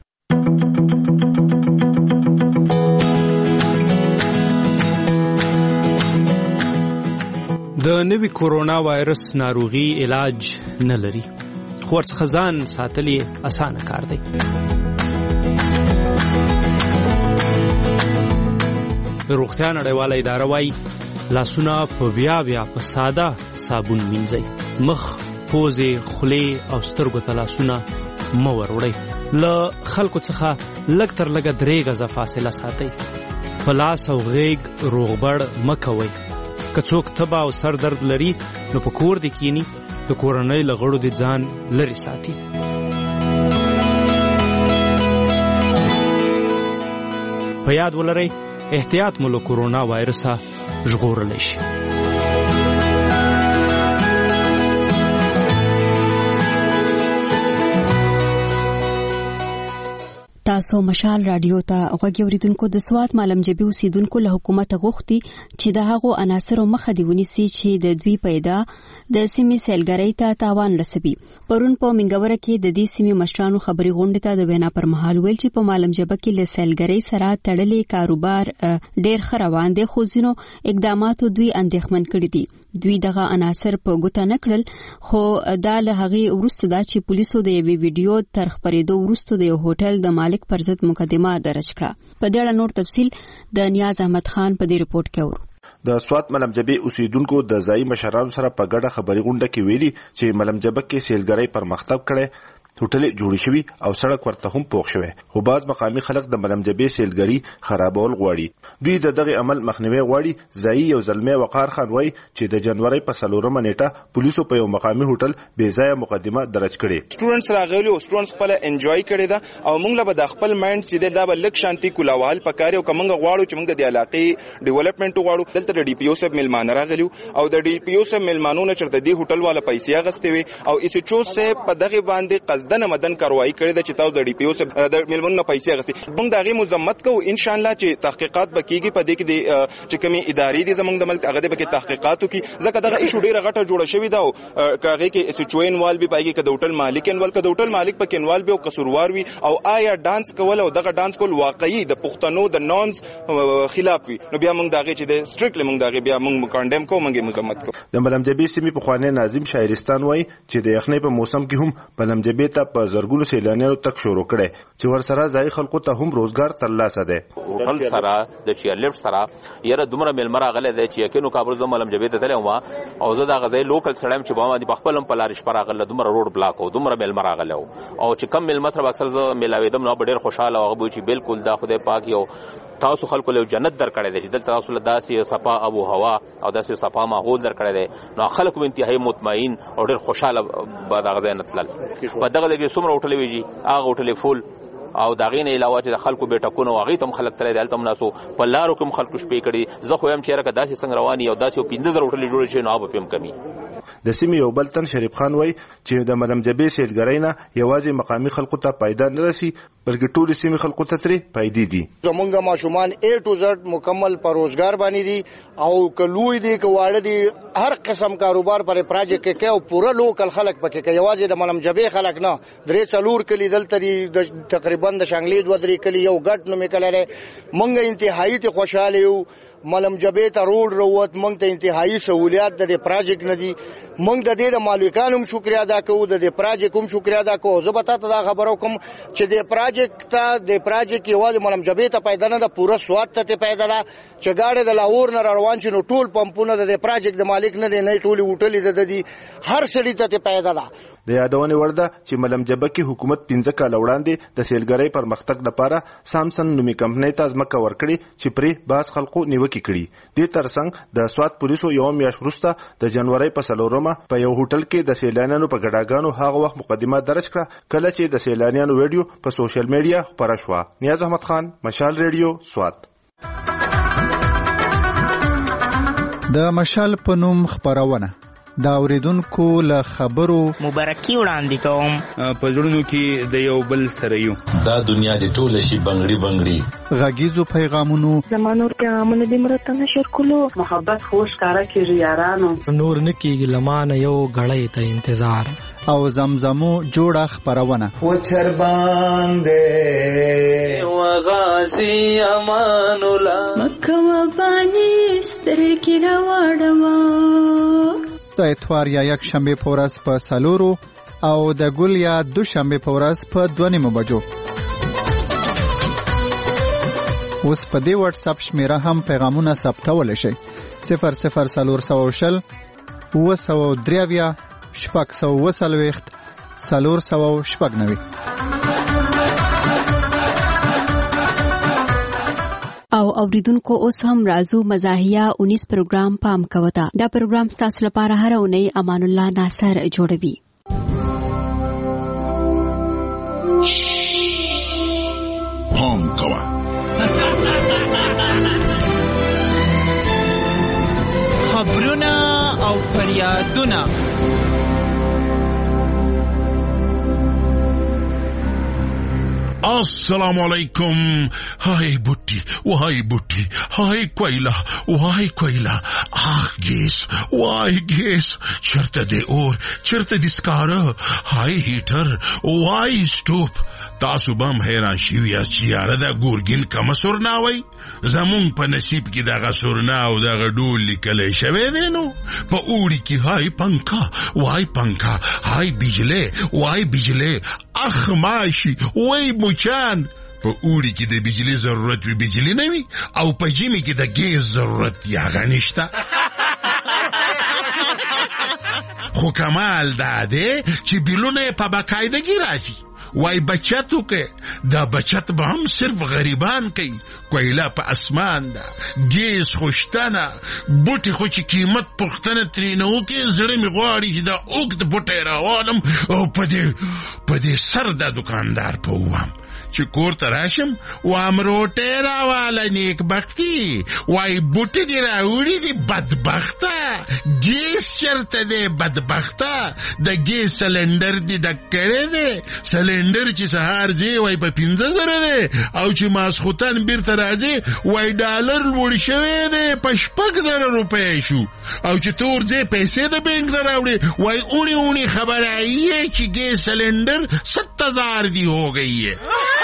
د نوي کورونا وایرس ناروغي علاج نه لري خو ورڅخه ځان ساتل یې اسانه کار دی. روغتیا نړیواله اداره وايي لاسونه په بیا په ساده صابون مینځئ. مخ، پوزې، خولې او سترګو ته لاسونه مه وروړئ. له خلکو څخه لږ تر لږه 3 غزه فاصله ساتئ. په لاس او غیږ روغبړ مه کوئ. که څوک تبه او سر درد لري نو په کور دې کینی د کورنۍ له غړو دې ځان لرې ساتي. په یاد ولرئ احتیاط مو له کورونا وایرسه ژغورلی شي. تاسو مشال رادیو ته غوږی اوریدونکو د سوات معلم جبي اوسیدونکو له حکومت غوښتي چې د هغو عناصرو مخه دی ونیسي چې د دوی پیدا د سیمې سیلګرۍ ته تاوان رسوي. پرون په منګوره کې د دې سیمې مشرانو خبري غونډه ته د وینا پر مهال ویل چې په معلم جبه کې له سیلګرۍ سره تړلې کاروبار ډېر ښه روان دی خو ځینو اقداماتو دوی اندېښمن کړي دي. دوی دغه عناصر په ګوته نه کړل خو دا له هغې وروسته دا چې پولیسو د یوې ویډیو تر خپرېدو وروسته د یو هوټل د مالک پر ضد مقدمه درج کړه. په دې اړه نور تفصیل د نیاز احمد خان په دې رپورت کې اورو. د سوات ملم جبه اوسیدونکو د ځای مشرانو سره په ګډه خبري غونډه کې ویلي چې ملم جبه کې سیلګرۍ پرمختګ کړي هوټل جوړ شوی او سړک ورته هم پوښ شوی خو باز مقامی خلک د ملم جبه سیلګرۍ خرابول غواړي. دوی د دغه عمل مخنیوي غواړي. ځای یو زلمه وقار خان وای چې د جنوري په 4 نیټه پولیسو په یو مقامی هوټل بې ځای مقدمه درج کړي. سټوډنټس راغلي او سټوډنټس خپل انجوای کړي دا او موږ له د خپل مایند چې دا بل لک شانتي کولاوال پکاري او کومه غواړو چې موږ د علاقې ډیولپمنٹ غواړو. دلته د ډي پی او سب ملمان راغلي او د ډي پی او سب ملمانونو چرته دی هوټل والا پیسې غستې وي او اس ایچ او سه په دغه باندې قصدن مدن کاروایی کړی د چې تاسو د ډي پی او سب د ملمنونو پیسې غستې. موږ دغه مذمت کوو ان شاء الله چې تحقیقات بکیږي په دې کې چې کومي ادارې دي زمونږ د ملک هغه د بکې تحقیقات وکي ځکه دغه ایشو ډیره غټه جوړه شوې ده او هغه کې سچوین وال به پایږي کده هوټل مالک انوال کده هوټل مالک په کینوال به او قصوروار وي او آیا ډانس کول او دغه ډانس کول واقعي د پښتنو د نورمز خلاف وي نو بیا موږ دغه چې د سټریکټلی موږ دغه بیا موږ کانډم کوو موږ مذمت کوو. د ملم جبه سیمې په خوانه ناظم شاعرستان وای چې د یخنۍ په موسم کې هم ملم جبه ته په زرګونو سیلانیانو تک شروع کړي چې ورسره ځای خلکو ته هم روزګار ترلاسه ده. هوټل سره د چیر لیفټ سره یره دومره ملمر غله ده چې یقینو کابل زو ملم جبه ته تلم وا او زه دا غځای لوکل سړم چې باندې بخپلم په لارش پر غله دومره روډ بلاک او دومره ملمر غله او چې کم ملمر سره اکثر زه ملاویدم نو ډیر خوشاله او غو چې بالکل دا خدای پاک یو تاسو خلکو له جنت در کړی دی دلته تاسو له داسې صفا ابو هوا او داسې صفا ماحول در کړی دی نو خلکو انتهایی مطمئن او ډیر خوشاله به دا غځای نتلل په دغه لګي څومره هوټل ویږي هغه هوټل فول او داغې نه علاوه چې د خلکو بیٹکونه واغې تم خلک تللی دلته ناسو په لارو کوم خلکو شپې کړي زه خو هم چیرې کا داسې څنګه رواني او داسې 15000 هوټل جوړ شي نو اب پم کمی. د سیمې یو بل تن شریف خان وای چې د ملم جبه سیلګرۍ نه یوازې مقامی خلکو ته پیدا نه رسی بلکې ټول سیمې خلکو ته ترې پیدا دي. زمونږ ماشومان A to Z مکمل پر روزګار باندې دي او کلوې دي کواړه دي هر قسم کاروبار پر پروژه کې او پورا لوکل خلک پکې کې یوازې د ملم جبه خلک نه درې څلور کلی دلته تقریبا د شانګلې 2 درې کلی یو ګټ نو میکلره مونږ انتهایی ته خوشاله یو ملم جبې ته روډ روت موږ ته انتهایی سہولیات د پروجیکټ نه دي. موږ د دې د مالکانو شکریا ادا کوو، د پروجیکټ هم شکریا ادا کوو. زه به تاسو ته خبرو کوم چې د پروجیکټ یوازې ملم جبې ته پیدا نه ده، پوره سواد ته پیدا ده. چې ګاډي د لاهور نه روان شي نو ټول پمپونه د پروجیکټ د مالک نه دي، نه ټول هوټلې د دي، هر سړي ته پیدا ده. د یادونې وړ ده چې ملم جبه کې حکومت 15 کال وړاندې د سیلګرۍ پرمختګ لپاره سامسن نومي کمپنۍ ته ځمکه ورکړي چې پرې باز خلکو نیوکې کړي. دې ترڅنګ د سوات پولیسو یو میاشت وروسته د جنوري په 4 په یو هوټل کې د سیلانیانو په ګډاګانو هغه وخت مقدمه درج کړه کله چې د سیلانیانو ویډیو په سوشل میډیا خپره شوه. نیاز احمد خان، مشال ریډیو، سوات. د مشال په نوم خبرونه دا اوریدونکو له خبرو مبارکي وړاندې کوم. په زړونو کې د یو بل سره یو. دا دنیا د ټوله شي بنگړي بنگړي غږیزو پیغامونو زمانو پیغامونه د مرتنه شر کولو محبت خوش کارا کیږي یارانو نور نکیږي لمانه یو غړې ته انتظار او زمزمو جوړه خبرونه و چر باندې و غازی امان الله مکه و بانی سترګې راوړم. د اتوار یا یک شنبه په ورځ په 4 او د ګل یا دوشنبه په ورځ په 2 بجو. اوس په دې واتس اپ شمیره هم پیغامونه ثبتول شي 00400 903 شپږ 490. او اوریدونکو اوس هم رازو مزاحیه 19 پروګرام پام کوتا. دا پروګرام تاسو لپاره هر اونۍ امان الله ناصر جوړوي. پام کوا خبرونه او فریادونه السلام علیکم. هاي بوټي وای بوټي هاي کویلا وای کویلا آخ ګیس وای ګیس چرته دی اور چرته دی سکاره هاي هیټر وای سټوپ. تاسو بم حیران شوی یاست چې یاره دا ګورګین کومه سورنا وای. زمونږ په نصیب کې دغه سورنا او دغه ډول لیکلی شوی دی. نو په اوړي کې هاي پنکا وای پنکا هاي بجلی وای بجلی اخ ماشي وای مچان. په اوړي کې د بجلی ضرورت وي بجلی نه وي او په ژمي کې د ګیس ضرورت یاغه نشته. خو کمال دا دی چې بیلونه په باقاعدګي راځي. وای بچتو کې دا بچت به هم صرف غریبان کوي. کویلا په اسمان ده، ګیس خوشتنه، بوټي خو چې قیمت پختنه ترینه وکې زړه می غواړي چې دا اوږد بوټی راوالم او په دې سر دا دکاندار په ووام چې کور ته راشم وام روټی راواله نیک بختی. وای بوټي دې راوړي دي بدبخته. ګیس چرته دی بدبخته. د ګیس سلنډر دې ډک کړی دی. سلنډر چې سهار دی وای په 15,000 دی او چې ماسخوتن بیرته راځي وای ډالر لوړ شوی دی په 6,000 روپۍ شو. او چې تور دی پیسې د بینک نه راوړي وای اونی خبر آئی ہے چې ګیس سلنډر 7,000 دی ہو گئی ہے.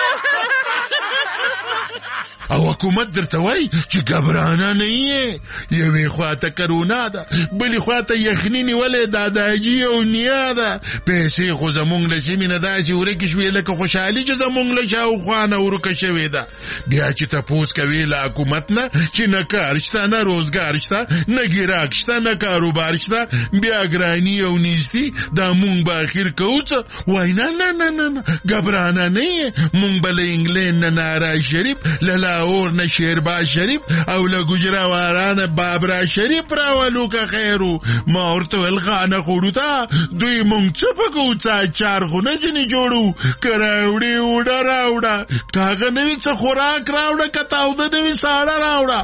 او حکومت درته وای چې غبرانه نه یې. یوې خواته کرونا ده بلې خواته یخني نیولې داداجي او نیا ده. پیسې خو زمونږ له سیمې نه داسې ورکې شوې لکه خوشحالي چې زمونږ له شاوخوا نه ورکه شوې ده. بیا چې تپوس کوې له حکومت نه چې نه کار شته نه روزګار شته نه ګراک شته نه کاروبار شته بیا ګراني او نیستي دا مونږ به اخر کوو څه. وای نه غبرانه نه یې. مونږ به له انګلینډ نه ناراض شریف له اور نه شیرباز شریف او له ګجراوارانه بابرا شریف راولو که خیرو. ما ورته ویل خانه خوړو ته دوی مونږ څه پکو څه چار خونه ځینې جوړو که راوړې اوډه راوړه کاغه نوي څه خوراک راوړه که تاوده نوي ساړه راوړه.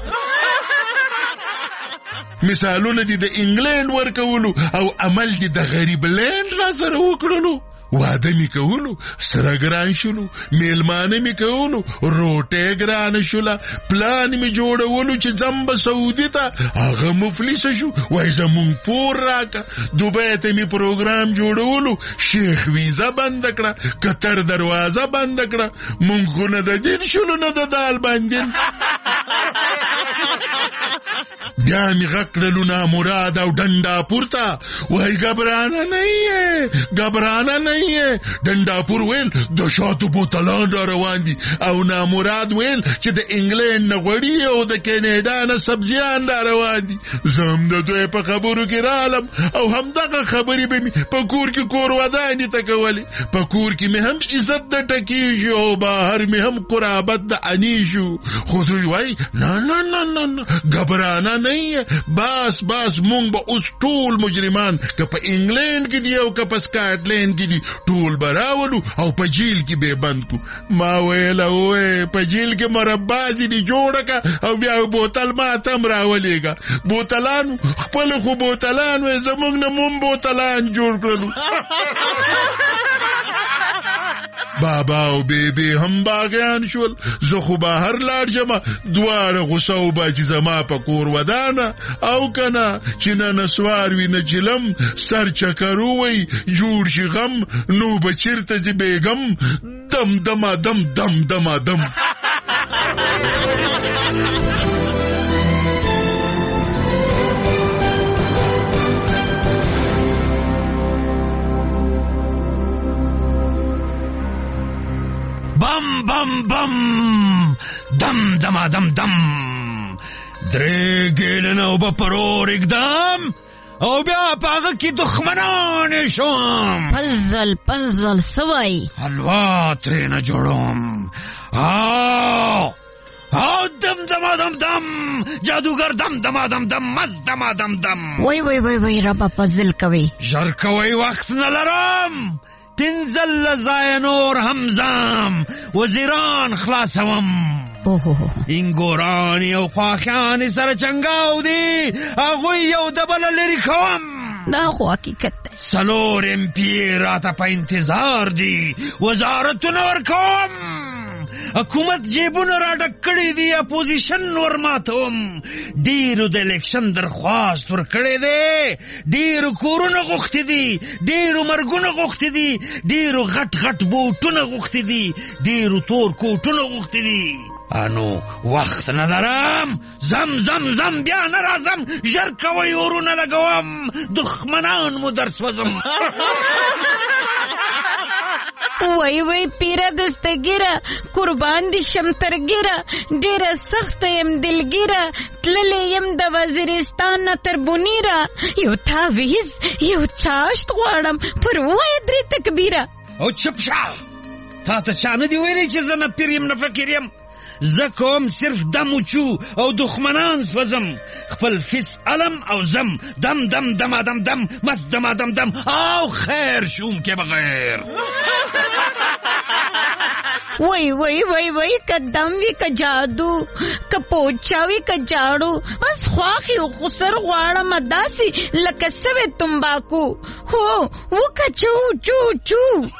مثالونه دي د انګلینډ ورکولو او عمل دي د غریب لینډ را سره وکړلو. واده می کولو سره ګران شولو، میلمانه می کولو روټه ګران شوله، پلان می جوړولو چې ځم سعودي ته هغه مفلس شو، وای زمون پور راکا. دوبۍ ته می پروګرام جوړولو شیخ ویزا بند کړه، قطر دروازه بند کړه، مونږ خو نه د دین شولو نه د دال باندې. بیا می غکړلو نامراد او ډنډا پورته، وای ګبرانه نه یې، ګبرانه نه یې. ډنډا پور ویل د شاتو بوتلان را روان دي، او نامراد ویل چې د انګلند نه غوړي او د کینیډا نه سبزیان را روان دي. زم د دوی په خبرو کې رالم او همدغه خبرې به می په کور کې کور ودانې ته کولې. په کور کې مې هم عزت د ټکی شو او بهر مې هم قرابت د انی شو. خو دوی وای نه نه نه نه ګبرانه نه یې، بس مونږ به اوس ټول مجرمان که په انګلند کې دي او که په سکاټلند کې دي ټول براولو او په جیل کې به بند کو. ما ویل اوه په جیل کې مربع ځینې جوړه کا او بیا بوتل ما تم راولېږه. بوتلانو خپل خو بوتلان وې، زمونږ نه مون بوتلان جوړ کړلو. بابا او بیبي هم باغیان شول. زه خو بهر لاړ جمه، دواړه غوسه وبه چې زما په کور ودانه او کنه چې نه نسوار وي نه چلم، سر چکر ووی جوړ شي غم، نو به چېرته چې بیګم دم دما دم دم دما دم. بم بم بم دم دما دم دم. درې ګیلنه اوبه پر اور اقدام او بیا پاغه کی دښمنان شوم. پنزل سوای حلوا ترې نه جوړوم. دم دما دم دم جادوگر دم دما دم دم مست دما دم دم. وای ربا پزل کوي، ژر کوي وخت نه لرم. پنځل لزای نور همزم وزیران خلاصوم. انګورانی او خواخیانی سره چنګاو دی، هغوی یو د بله لرې کوم. دا خو حقیقت دی. 4 MP راته په انتظار دی، وزارتونه ورکوم. حکومت جیبونه را ډک کړي دي، اپوزیشن ورماتوم. ډیرو د الیکشن درخواست ورکړی دی، ډیرو کورونه غوښتي دي، ډیرو مرګونه غوښتي دي، ډیرو غټ بوټونه غوښتي دي، ډیرو تور کوټونه غوښتي دي. انو وخت نه لرم، زم بیا نه راځم. ژر کوئ اورونه لګوم، دښمنان مو درسوځم. وای پیره دستګیره، قربان دي شم ترګیره، ډیره سخت یم دلګیره، تللی یم د وزیرستان نه تر بونیره، یو تعویز یو چاشت غواړم، پر وای درې تکبیره. او چپ شه، تا ته چا نه دی ویلی چې زه نه پیر یم نه فقیر یم؟ زه کوم صرف دم وچو او دښمنان سوځم، خپل فیس علم او زم، دم دم دما دم دم مست دما دم دم او خیر شوم که بغیر. وای که دم وی که جادو، که پوچا وی که جاړو، بس خواخي او خسر غواړم داسې لکه سوی تمباکو. هو وکه چو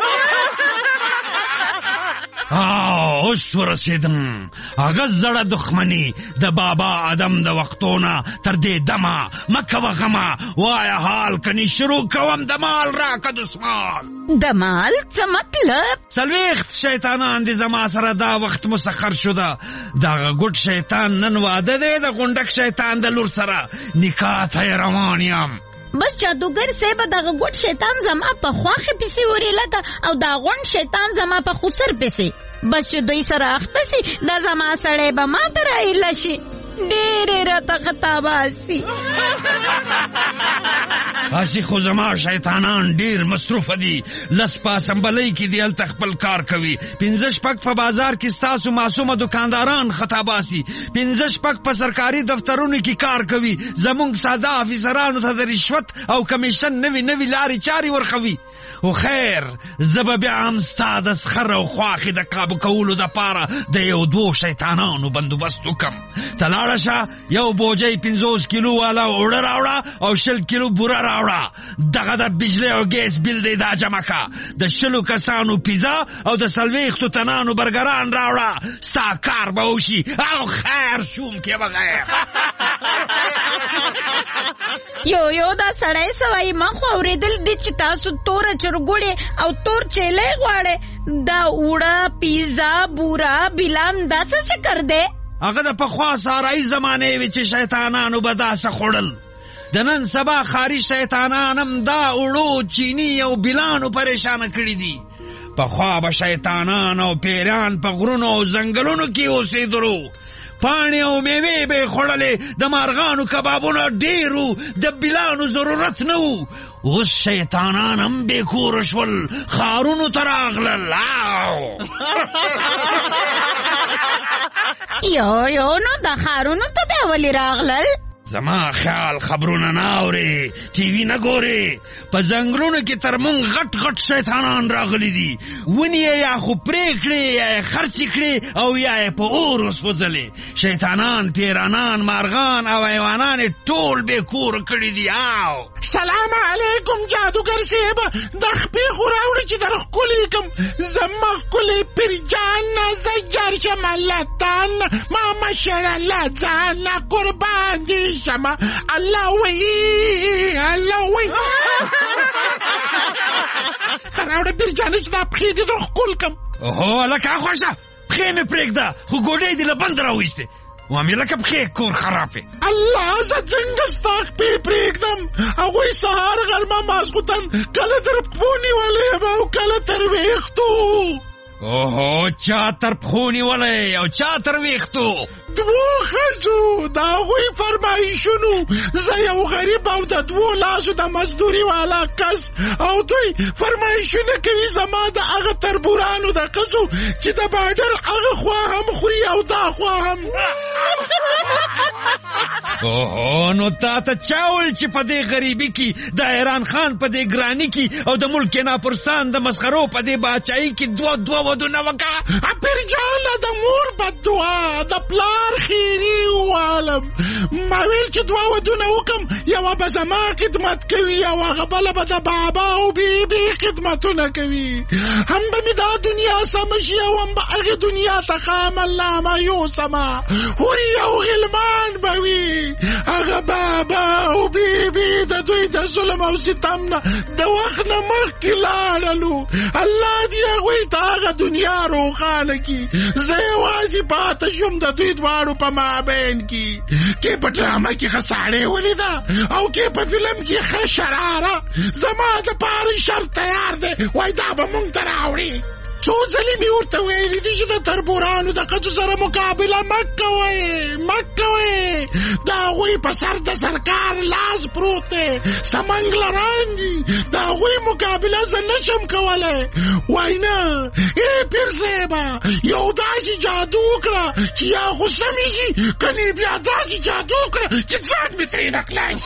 اوس ورسېدم. هغه زړه دښمني د بابا آدم د وختونه تر دې دمه مکوه غمه. وایه حال کني شروع کوم د مال راکه دسمال. د مال څه مطلب؟ 40 شیطانان دي زما سره دا وخت مسخر شده. دغه ګوډ شیطان نن واده دی د غونډک شیطان د لور سره، نکاح ته روان یم. بس جادوګر صاحب دغه ګوډ شیطان زما په خواخې پسې ورېلګه او دا غونډ شیطان زما په خسر پسې. بس چې دوی سره اخته سي دا زما سړی به ما ته راایله شي، ډېرې راته خطاباسي. اسی خو زما شیطانان ډیر مصروفه دي، لس په اسمبلی کې دی هلته خپل کار کوي، 5 په بازار کې ستاسو معصومه دکانداران خطاباسي، 5 په سرکاري دفترونو کې کار کوي، زمونږ ساده افیسرانو ته د رشوت او کمیشن نوي لارې چارې ورخوي. خو خیر زه به بیا هم ستا د سخر او خواښې د کابو کولو دپاره د یو 2 شیطانانو بندوبست وکم. ته لاړه شه یو بوجۍ 50 کیلو والا اوړه راوړه او 20 کیلو بوره راوړه. دغه د بجلی او ګیس بل دی دا جمع که. د 20 کسانو پیزا او د 40 تنانو برګران راوړه. ستا کار به وشي او خیر شوم کې بغیر. یو دا سړی سوای ما خو اورېدل دي چې تاسو توره چرګوړې او تور چیلې غواړې. دا اوړه پیزا بوره بلام دا څه چکر دی؟ هغه د پخوا سارایي زمانې وې چې شیطانانو به داسې خوړل. د نن سبا خاري شیطانان هم دا اوړو چینی او بلانو پریشانه کړي دي. پخوا به شیطانان او پیران په غرونو او ځنګلونو کې اوسېدلو. پاڼې او میوې به یې خوړلې. د مارغانو کبابونه ډېرو، د بلانو ضرورت نه و. اوس شیطانان هم بې کوره شول، ښارونو ته راغلل. یو نو د ښارونو ته بیا ولې راغلل؟ زما خیال خبرونه نه اورې، ټي وي نه ګورې. په ځنګلونو کې تر مونږ غټ غټ شیطانان راغلي دي. ونې یې یا خو پرې کړې یا یې خرڅې کړې او یا یې په اور وسوځلې. شیطانان، پیرانان، مارغان او حیوانان یې ټول بې کوره کړي دي. سلام علیکم جادوګر صاحب، د خپې خو راوړې چې در ښکلې کم. زما ښکلې پیرجان زجر شم لتان ما مشره له ځانه قربان دي شما. الله وی راوړه پیرجانې چې دا پښې دې در ښکل کم. هو لکه خوښه پښې مې پرېږده خو ګوډۍ دې له بند راویستې. وامې لکه پښې کور خرابې. الله زه څنګه ستا خپې پرېږدم؟ هغوی سهار غرمه ماسخوتن کله تر پښو نیولی یم او کله تر ویښتو. اوهو چا تر پښو نیولی او چا تر ویښتو؟ 2 ښځو د هغوی فرمایشونو. زه یو غریب او د 2 لاسو د مزدوري والا کس او دوی فرمایشونه کوي زما د هغه تربورانو د ښځو چې د باډر هغه خوا هم خوري او دا خوا هم. اوهو نو تا ته چا ویل چې په دې غریبي کې د ایران خان په دې ګراني کې او د ملک ناپرسان د مسخرو په دې باچایي کې 2 ودونه وکړه؟ پیرجانه د مور بددعا د پلار خیري ووالم. ما ویل چې 2 ودونه وکم، یوه به زما خدمت کوي او هغه بله به د بابا او بیبي خدمتونه کوي. هم به مې دا دنیا سمه شي او هم به هغې دنیا ته خامالنامه یوسمه. هورې او غلمان به وي. هغه بابا او بیبي د دوی د ظلم او ستم نه د وخت نه مخکې لاړلو. الله دې هغوی ته هغه دنیا روښانه کړي. زه یوازې پاته شوم د دوی دواړو په مابین کې. کې په ډرامه کې ښه ساړی ولیده او کې په فلم کې ښه شراره. زما دپاره شرط تیار دی، وایي دا به مونږ ته راوړي. څو ځلې مې ورته ویلي دي چې د تربورانو د ښځو سره مقابله مه کوئ. د هغوی په سر د سرکار لاس پروت دی، سمنګلران دي. د هغوی مقابله زه نشم کولی. وای نه ای پیر صاحبه، یو داسې جادو وکړه چې یا خو سمېږي کنې بیا داسې جادو وکړه چې ځان مې ترې نقلای.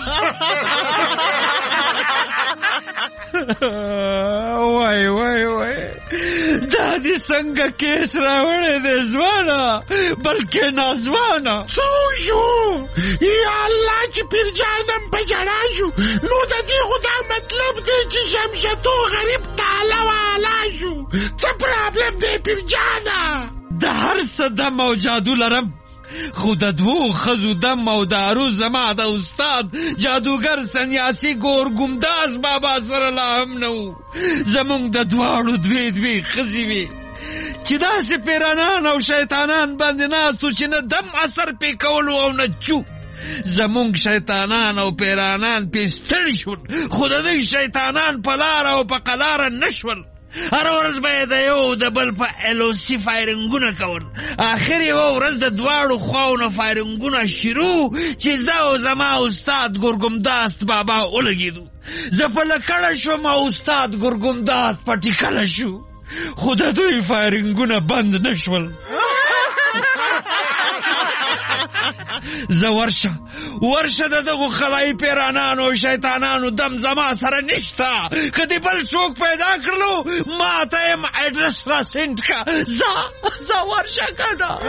وای دا دې څنګه کیس راوړی دی ځوانه، بلکې ناځوانه؟ څه وشو؟ یا الله چې پیرجانم په ژړا شو. نو د دې خو دا مطلب دی چې شمشتو غریب تاله والا شو. څه پرابلم دی پیرجانه؟ د هر څه دم او جادو لرم، خو د 2 ښځو دم او دارو زما د استاد جادوګر سنیاسي ګورګمداز بابا سره لا هم نه و. زمونږ د دواړو 2 ښځې وې چې داسې پیرانان او شیطانان باندې ناستو چې نه دم اثر پې کولو او نه چو. زمونږ شیطانان او پیرانان پې ستړي شول، خو د دوی شیطانان په لاره او په قلاره نه شول. هر ورځ به یې د یو د بل په LOC فایرنګونه کول. آخر یوه ورځ د 2 خواونه فایرنګونه شروع چې زه او زما استاد ګورګمداست بابا ولګېدو. زه په لکړه شوم او استاد ګورګمداست په ټیکله شو، خو د دوی فایرنګونه بند نه شول. زه ورشه د دغو خلای پیرانانو او شیطانانو دم زما سره نشته. که دې بل څوک پیدا کړلو ما ته یم اډرس را سینډ کا. زه ورشه کنه.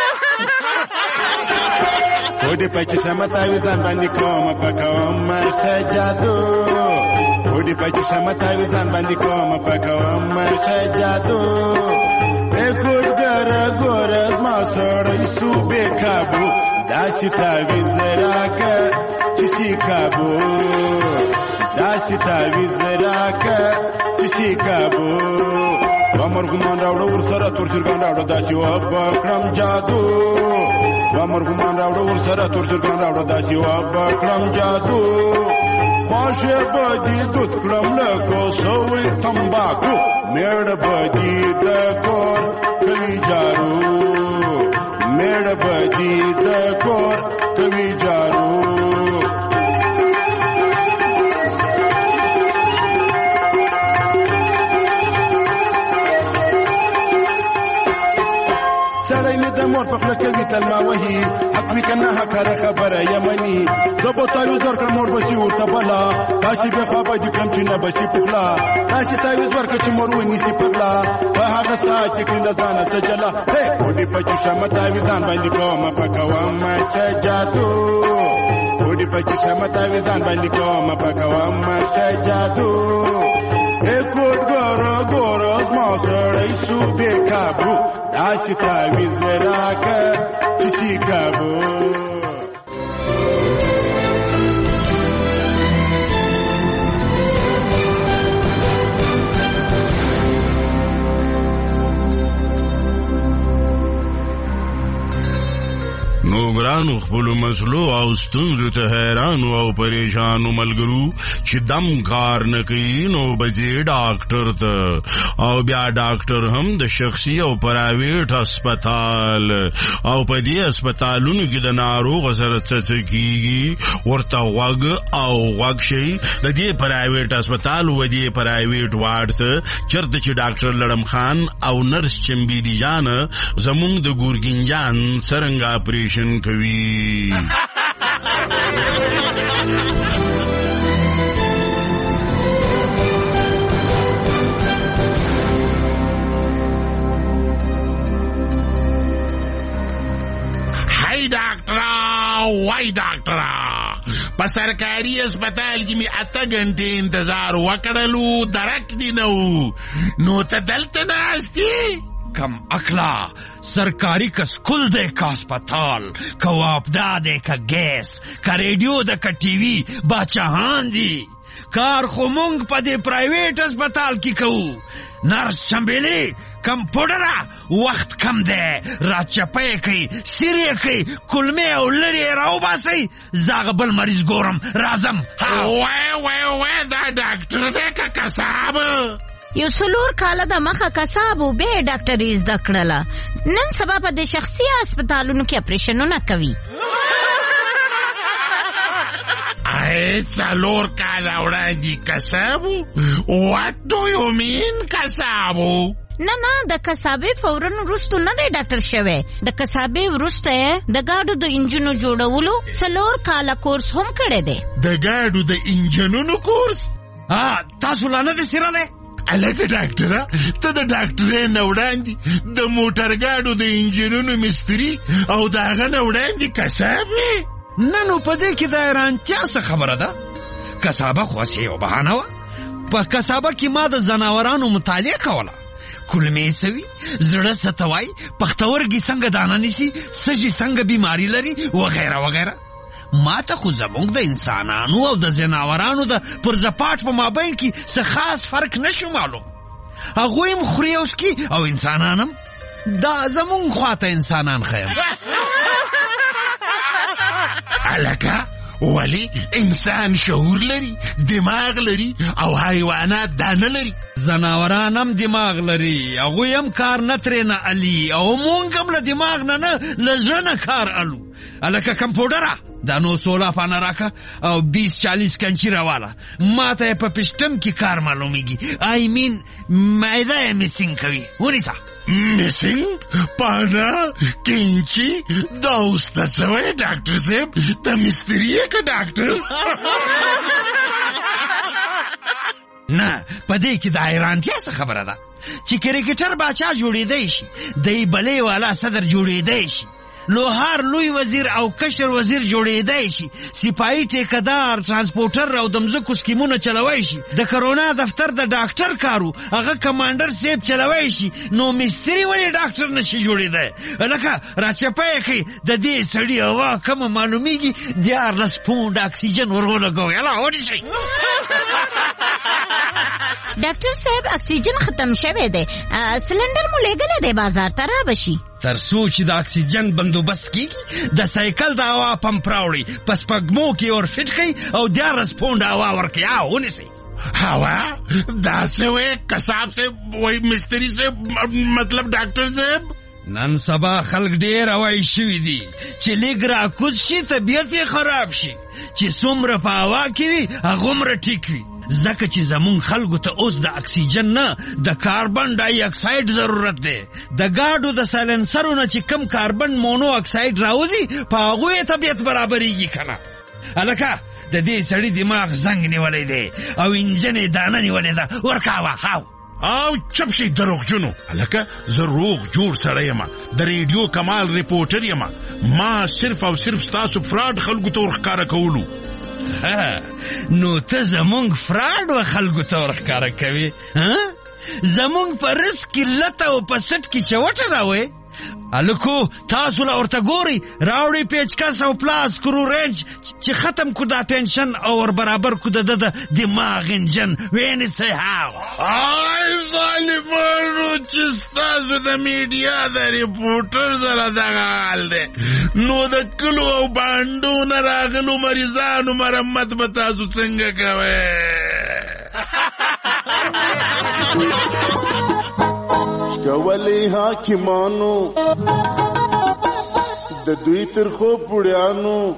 وډې پچې سمتاوي ځان باندې کوم پکوم مرخه جادو. وډې پچې سمتاوي ځان باندې کوم پکوم مرخه جادو. ګورګر ګورز ما سړی سو بے کابو داسې تعویز راکه چې سی کابو. داسې تعویز راکه چې سی کابو. ومرګمان راوړو ورسره تور چرګان راوړو داسې وبکړم جادو. ومرګمان راوړو ورسره تور چرګان راوړو داسې وبکړم جادو. خواشه بدی دود کړم لکه سوی تمباکو. میړه بدی د کور کوي جارو. میړه بدی د کور کوي جارو. سړی مې د مور په خوله کوي تل ما وهي. حق وي که نه حقاره خبره یمني. زه به تاویز ورکړم مور به شي ورته بله. داسې بې خوا به دې کړم چې نه به شي پخلا. داسې تاویز ورکړه چې مور ونیسي پغلا. په هغه ساعت کې کړي له ځانه څه جلا. وډې په چشمه تاویزان باندې کومه پکومه څه جادو. وډې په چشمه تاویزان باندې کومه پکومه څه جادو. ګورګر ګورز ما سړی سو بې کابو داسې تعویز راکه چې سی کابو. نو ګرانو خپلو مسلو او ستونزو ته حیرانو او پریشانو ملګرو چې دم کار نه کوي نو بځې ډاکټر ته. او بیا ډاکټر هم د شخصي او پرایویټ هسپتال او په دې هسپتالونو کې د ناروغ سره څه کیږي ورته غوږ او غوږ شي. د دې پرایویټ هسپتال و دې پرایویټ وارډ ته چرته چې ډاکټر لړم خان او نرس چمبیلی جان زمونږ د ګورګین جان څرنګه اپریشن کوي. هاي ډاکټرا وای ډاکټرا په سرکاري هسپتال کې می 8 غنټې انتظار وکړلو درک دی نو ته دلته ناستی. کم اکلا سرکاری کا سکول دے کا اسپتال کا واپدا دے کا گیس کا ریڈیو دے کا ٹی وی باچہان دی کار خو مونږ په دې پرایویټ اسپتال کې کوو. نرس چمبیلی کمپوډره وخت کم دی را چپی کوي سیری کوي کلمې او لرې راوباسئ. زه بل مریض ګورم راځم. وای دا ډاکټر دی که کساب؟ یو 4 کاله د مخه کسابو به ډاکټري زده کړله. نن سبا په د شخصي هسپتالونو کې اپریشنونه کوي. 4 کاله وړاندې کسابو؟ What do you mean کسابو؟ نه د کسابې فورن وروسته نه دی ډاکټر شوی. د کسابې وروسته د ګاډو د انجنونو جوړولو 4 کاله کورس هم کړی دی. د ګاډو د انجنونو کورس؟ تاسو لا نه دی څېړلی؟ الګ ډاکټره ته د ډاکټرې نه وړاندې د موټر ګاډو د انجنونو مستري او د هغه نه وړاندې کساب وې؟ نه نو په دې کې د حیرانتیا څه خبره ده. کسابه خو یو بهانه وه. په کسابه کې ما د ځناورانو مطالعه کوله. کلمې سوي زړه ستوای پښتورګي څنګه دانه نیسي سږي څنګه بیماری لري وغیره وغیره. ما ته خو زموږ د انسانانو او د ځناورانو د پرزپاټ په مابین کې څه خاص فرق نشو معلوم. هغوی هم خوري او سکي او انسانان هم دا زموږ خواته انسانان خیم. الکه ولی انسان شعور لري دماغ لري او حیوانات دا نه لري. زناوران هم دماغ لري هغوی هم کار نه ترې نه الي او مونږ هم له دماغ نه له زړه نه کار الو. الکه کمپیوټره دا نو 16 پانه راکه او 20-40 کنچی راواله. ما ته په پشتم کې کار معلومیږي. آی مین معده یې میسینګ کوي. ونیسه میسینګ پانه کنچی دا اوس ته څه وایي ډاکټر صاحب؟ ته مستري یې که ډاکټر؟ نه په دې کې د حیرانتیا څه خبره ده چې کرکټر باچا جوړېدی شي، دی بلې والا صدر جوړېدی شي، لوهار لوی وزیر او کشر وزیر جوړېدی شي، سپاهي ټیکدار ترانسپورټر او د مځکو سکیمونه چلوی شي، د کرونا دفتر د ډاکټر کارو هغه کمانډر سیب چلوی شي، نو مستري ولې ډاکټر نشي جوړېدی؟ لکه راچپه یې کوي د دې سړي هوا کومه معلومیږي 14 پونډ اکسیجن ور ولګوئ. الله ونیسئ. ډاکټر صاحب اکسیجن ختم شوی دی، سلنډر مو لېږلی دی بازار ته را بشي. تر څو چې د اکسیجن بندوبست کیږي د سایکل د هوا پمپ راوړي، په سپږمو کې اور فټ کوي او 14 پونډ هوا ورکوي. ونیسئ. هوا دا څه وایي قصاب صاحب؟ وایي مستري صاحب مطلب ډاکټر صاحب؟ نن سبا خلک ډېر هوایي شوي دي چې لږ راکوز شي طبیعت یې خراب شي، چې څومره په هوا کې وي هغومره ټیک وي. ځکه چې زمون خلکو ته اوس د اکسیجن نه د کاربن ډای اکساید ضرورت دی. د گاډو د سایلنسرو نه چې کم کاربن مونو اکساید راوځي په هغو یې طبیعت برابریږي که نه. هلکه د دې سړي دماغ زنګ نیولی دی او انجن یې دانه نیولې ده. ورکاوه خاو او چپ شي دروغجنو. هلکه زه روغ جوړ سړی یم، د ریډیو کمال ریپورټر یم. ما صرف او صرف ستاسو فراډ خلکو ته ورښکاره کولو. نو ته زمونږ فراډ و خلکو ته ورښکاره کوي؟ زمونږ په رزق کې لته او په سټ کې چوټه راوې. الکو تاسو له ورته ګوري راوړي پیچکس او پلاس کرو رنج چې ختم کو دا ټینشن او ور برابر کو د دماغ انجن. ونیسئ. هاو آی ظالمانو چې ستاسو د میډیا د ریپورټر سره دغه حال دی، نو د کلو او بانډو نه راغلو مریضانو مرمت به تاسو څنګه کوئ؟ شکولی حاکمانو د دوی ترخو پوړیانو،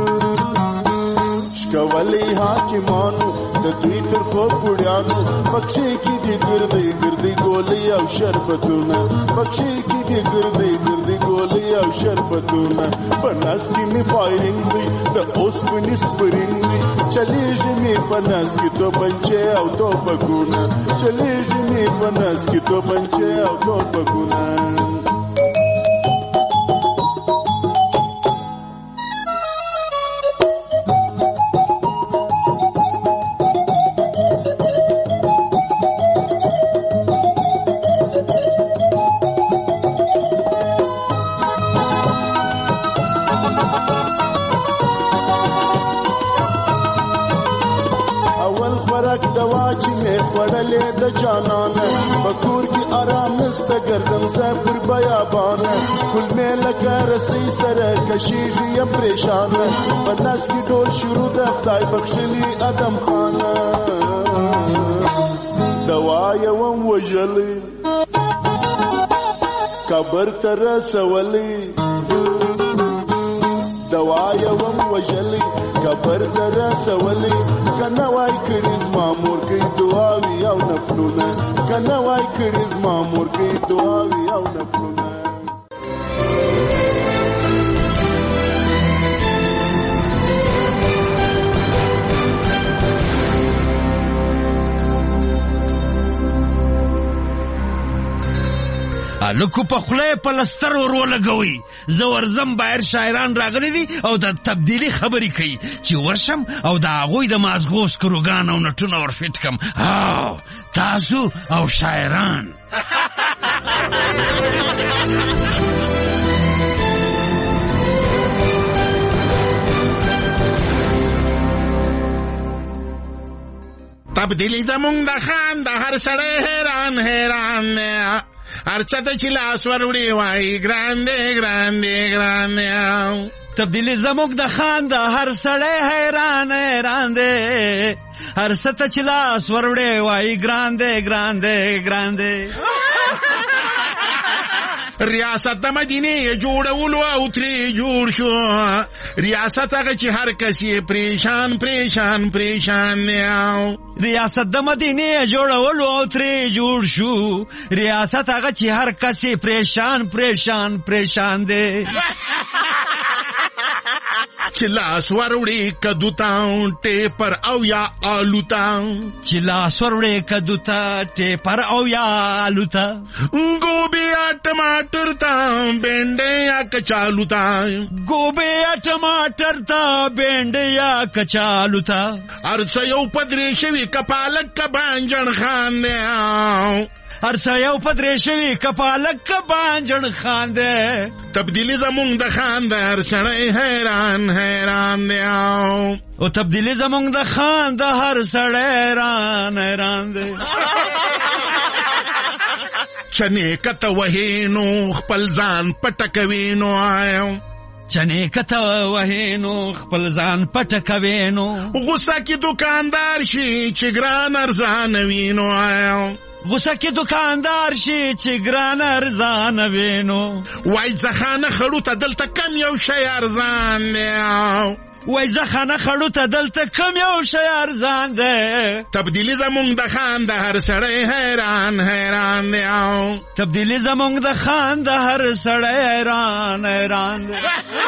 شکولی حاکمانو د دوی ترخو پوړیانو، بخشي کې دي ګردي ګردي ګولۍ او شربتونه، بخشي کې دي ګردي ګردي ګولۍ او شربتونه. په ناس کې مې فایرنګ وي د اوسپنې سپرنګ وي، چلیږي مې په ناس کې توپنچې او توپکونه، چلیږي مې په ناس کې توپنچې او توپکونه. بکور کی آرام نسته گردم زه پر بیابانه، کل می لکه رسی سره کشیږي پریشانه، په ناس کې ډول شروع د خدای بخښلي ادم خانه. دوا یې وم وژلی قبر ته رسولی، دوا یې وم وژلی قبر ته رسولی. کنه وای کړي زما مور کوي دعاوي او نفلونه، کنه وای کړي زما مور کوي دعاوي او نفلونه. لکو په خله پلستر ور ولګوي. زه ورزم بهر شاعران راغلي دي او د تبدیلی خبرې کوي چې ورشم او د هغوی د مازغو سکروګان او نټونه ور فټ کم. تاسو او شاعران تبدیلی زمونږ د خان د هر سړی حیران حیران دی، هر چاته چې لاس وروړي وایي ګران دی ګران دی ګران دی. تبدیلی زمونږ د خان د هر سړی حیران حیران دی، هر چاته چې لاس وروړي وایي ګران دی ګران دی ګران دی. ریاست د مدینه جوړولو او ترې جوړ شو. ریاست هغه چې هر کس یې پریشان پریشان پریشان دی. ریاست د مدینه جوړولو او ترې جوړ شو. ریاست هغه چې هر کس یې پریشان پریشان پریشان دی. چې لاس وروړي کدو تا ټیپر او یا آلو تا. چې لاس وروړي کدو تا ټیپر او یا آلو تا. گوبھی یا ٹماٹر تا بینڈے یا کچالو تا. گوبھی یا ٹماٹر تا بینڈے یا کچالو تا. ارڅه یو پدری شوی کپالک کبانجن خان دی. ارڅه یو پدری شوی کپالک کبانجن خان دی. تبدیلی زمونږ د خان د هر سړی حیران حیران دی. او تبدیلی زمونږ د خان د هر سړی حیران حیران دی. چنې کته وهینو خپل ځان پټکوینو آیو. چنې کته وهینو خپل ځان پټکوینو. غوسه کې دکاندار شي چې ګران ارزان وینو آیو. غوسه کې دکاندار شي چې ګران ارزان وینو. وای زخانه خړو ته دلته کم یو شی ارزان دی. وای زخانه خړو ته دلته کم یو شی ارزان دی. تبدیلی زمونږ د خان د هر سړی حیران حیران دی. تبدیلی زمونږ د خان د هر سړی حیران حیران دی.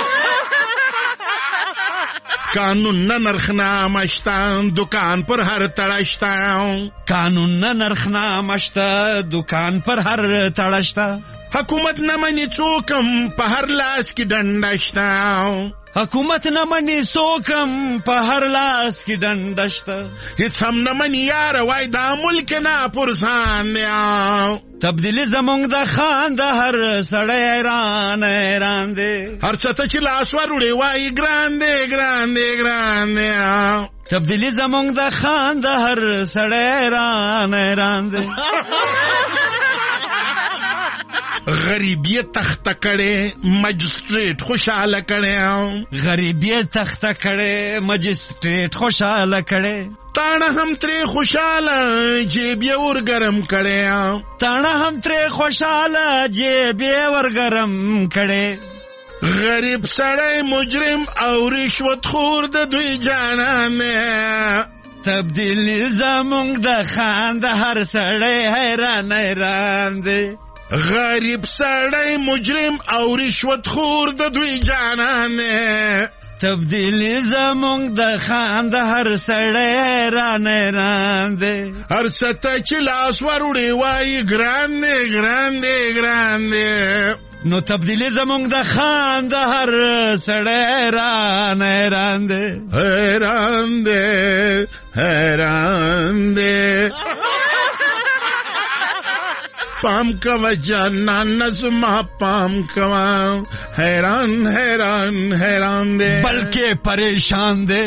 قانون نه نرخنا مشتا دکان پر هر تړشتا. قانون نه نرخنا مشتا دکان پر هر تړشتا. حکومت نه مني څوکم په هر لاس کې ډنډشتا. حکومت نه مني څوکم په هر لاس کې ډنډشتا. هیڅ هم نه مني یار وای دا ملک نه پرسان دی. تبدیلی زمونږ د خان د هر سړی حیران حیران دی. هر څه ته چې لاس وروړي وای ګران دی ګران دی ګران دی. تبدیلی زمونږ د خان د هر سړی حیران حیران دی. غریبی تخته کړي مجسټریټ خوشاله کړي. غریبی تخته کړي مجسټریټ خوشاله کړي. تاڼه هم ترې خوشاله جیب یې ورګرم کړي. تاڼه هم ترې خوشاله جیب یې ورګرم کړي. غریب سړی مجرم او رشوت خور د دوی جانان دی. تبدیلی زمونږ د خان د هر سړی حیران حیران دی. غریب سړی مجرم او رشوت خور د دوی جانان دی. تبدیلی زمونږ د خان د هر سړی حیران حیران دی. هر څه ته چې لاس وروړي وایي ګران دی ګران دی ګران دی. نو تبدیلی زمونږ د خان د هر سړی حیران حیران دی. حیران دی حیران دی. پام کوا جانان زما پام کوا. حیران حیران حیران دے بلکہ پریشان دے.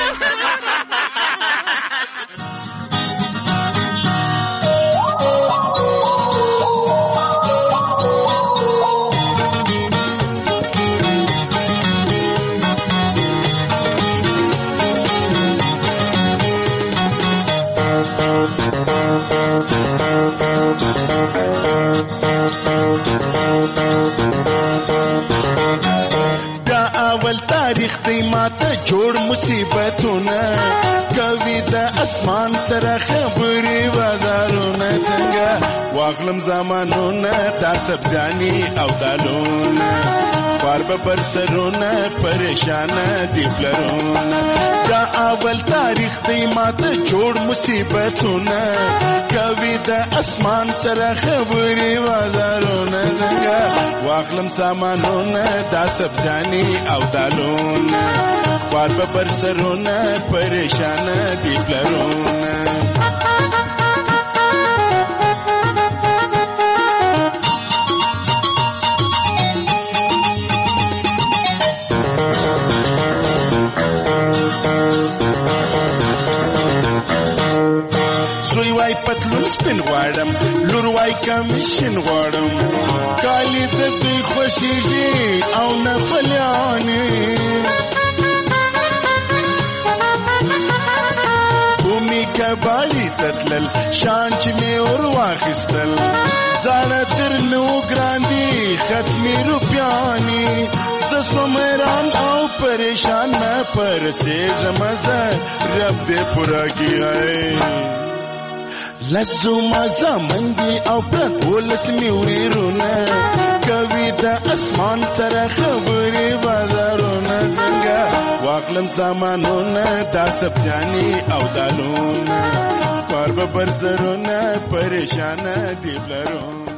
تاریخ دی ماته جوړ مصیبتونه کوي د اسمان سره خبرې وزارونه څنګه واخلم زمانونه دا سبزانی او دالونه بار پر سرونه پریشان دی پلرونه. دا اول تاریخ دی ماته جوړ مصیبتونه کوي د اسمان سره خبرې وزارونه څنګه واخلم سامانونه دا سبزانی او دالونه بار پر سرونه پریشان دی پلرونه. پتلون سپین غواړم لور وای کمیشن غواړم کالی د دوی خوشیږي او نه فلیانې بومي کباړي تتلل شان چې مې ور واخیستل زړه تر نو ګراندي ختمي روپیاني زسمران او پریشان نه پر سیج مزه رب دې پورا کیای لزو مزه مندي او پرد ولس می وريرونه کوي د اسمان سره خبرې بازارونه څنګه واخلم سامانونه دا سبجاني او دالونه پر برزرونه پریشان دي بلرونه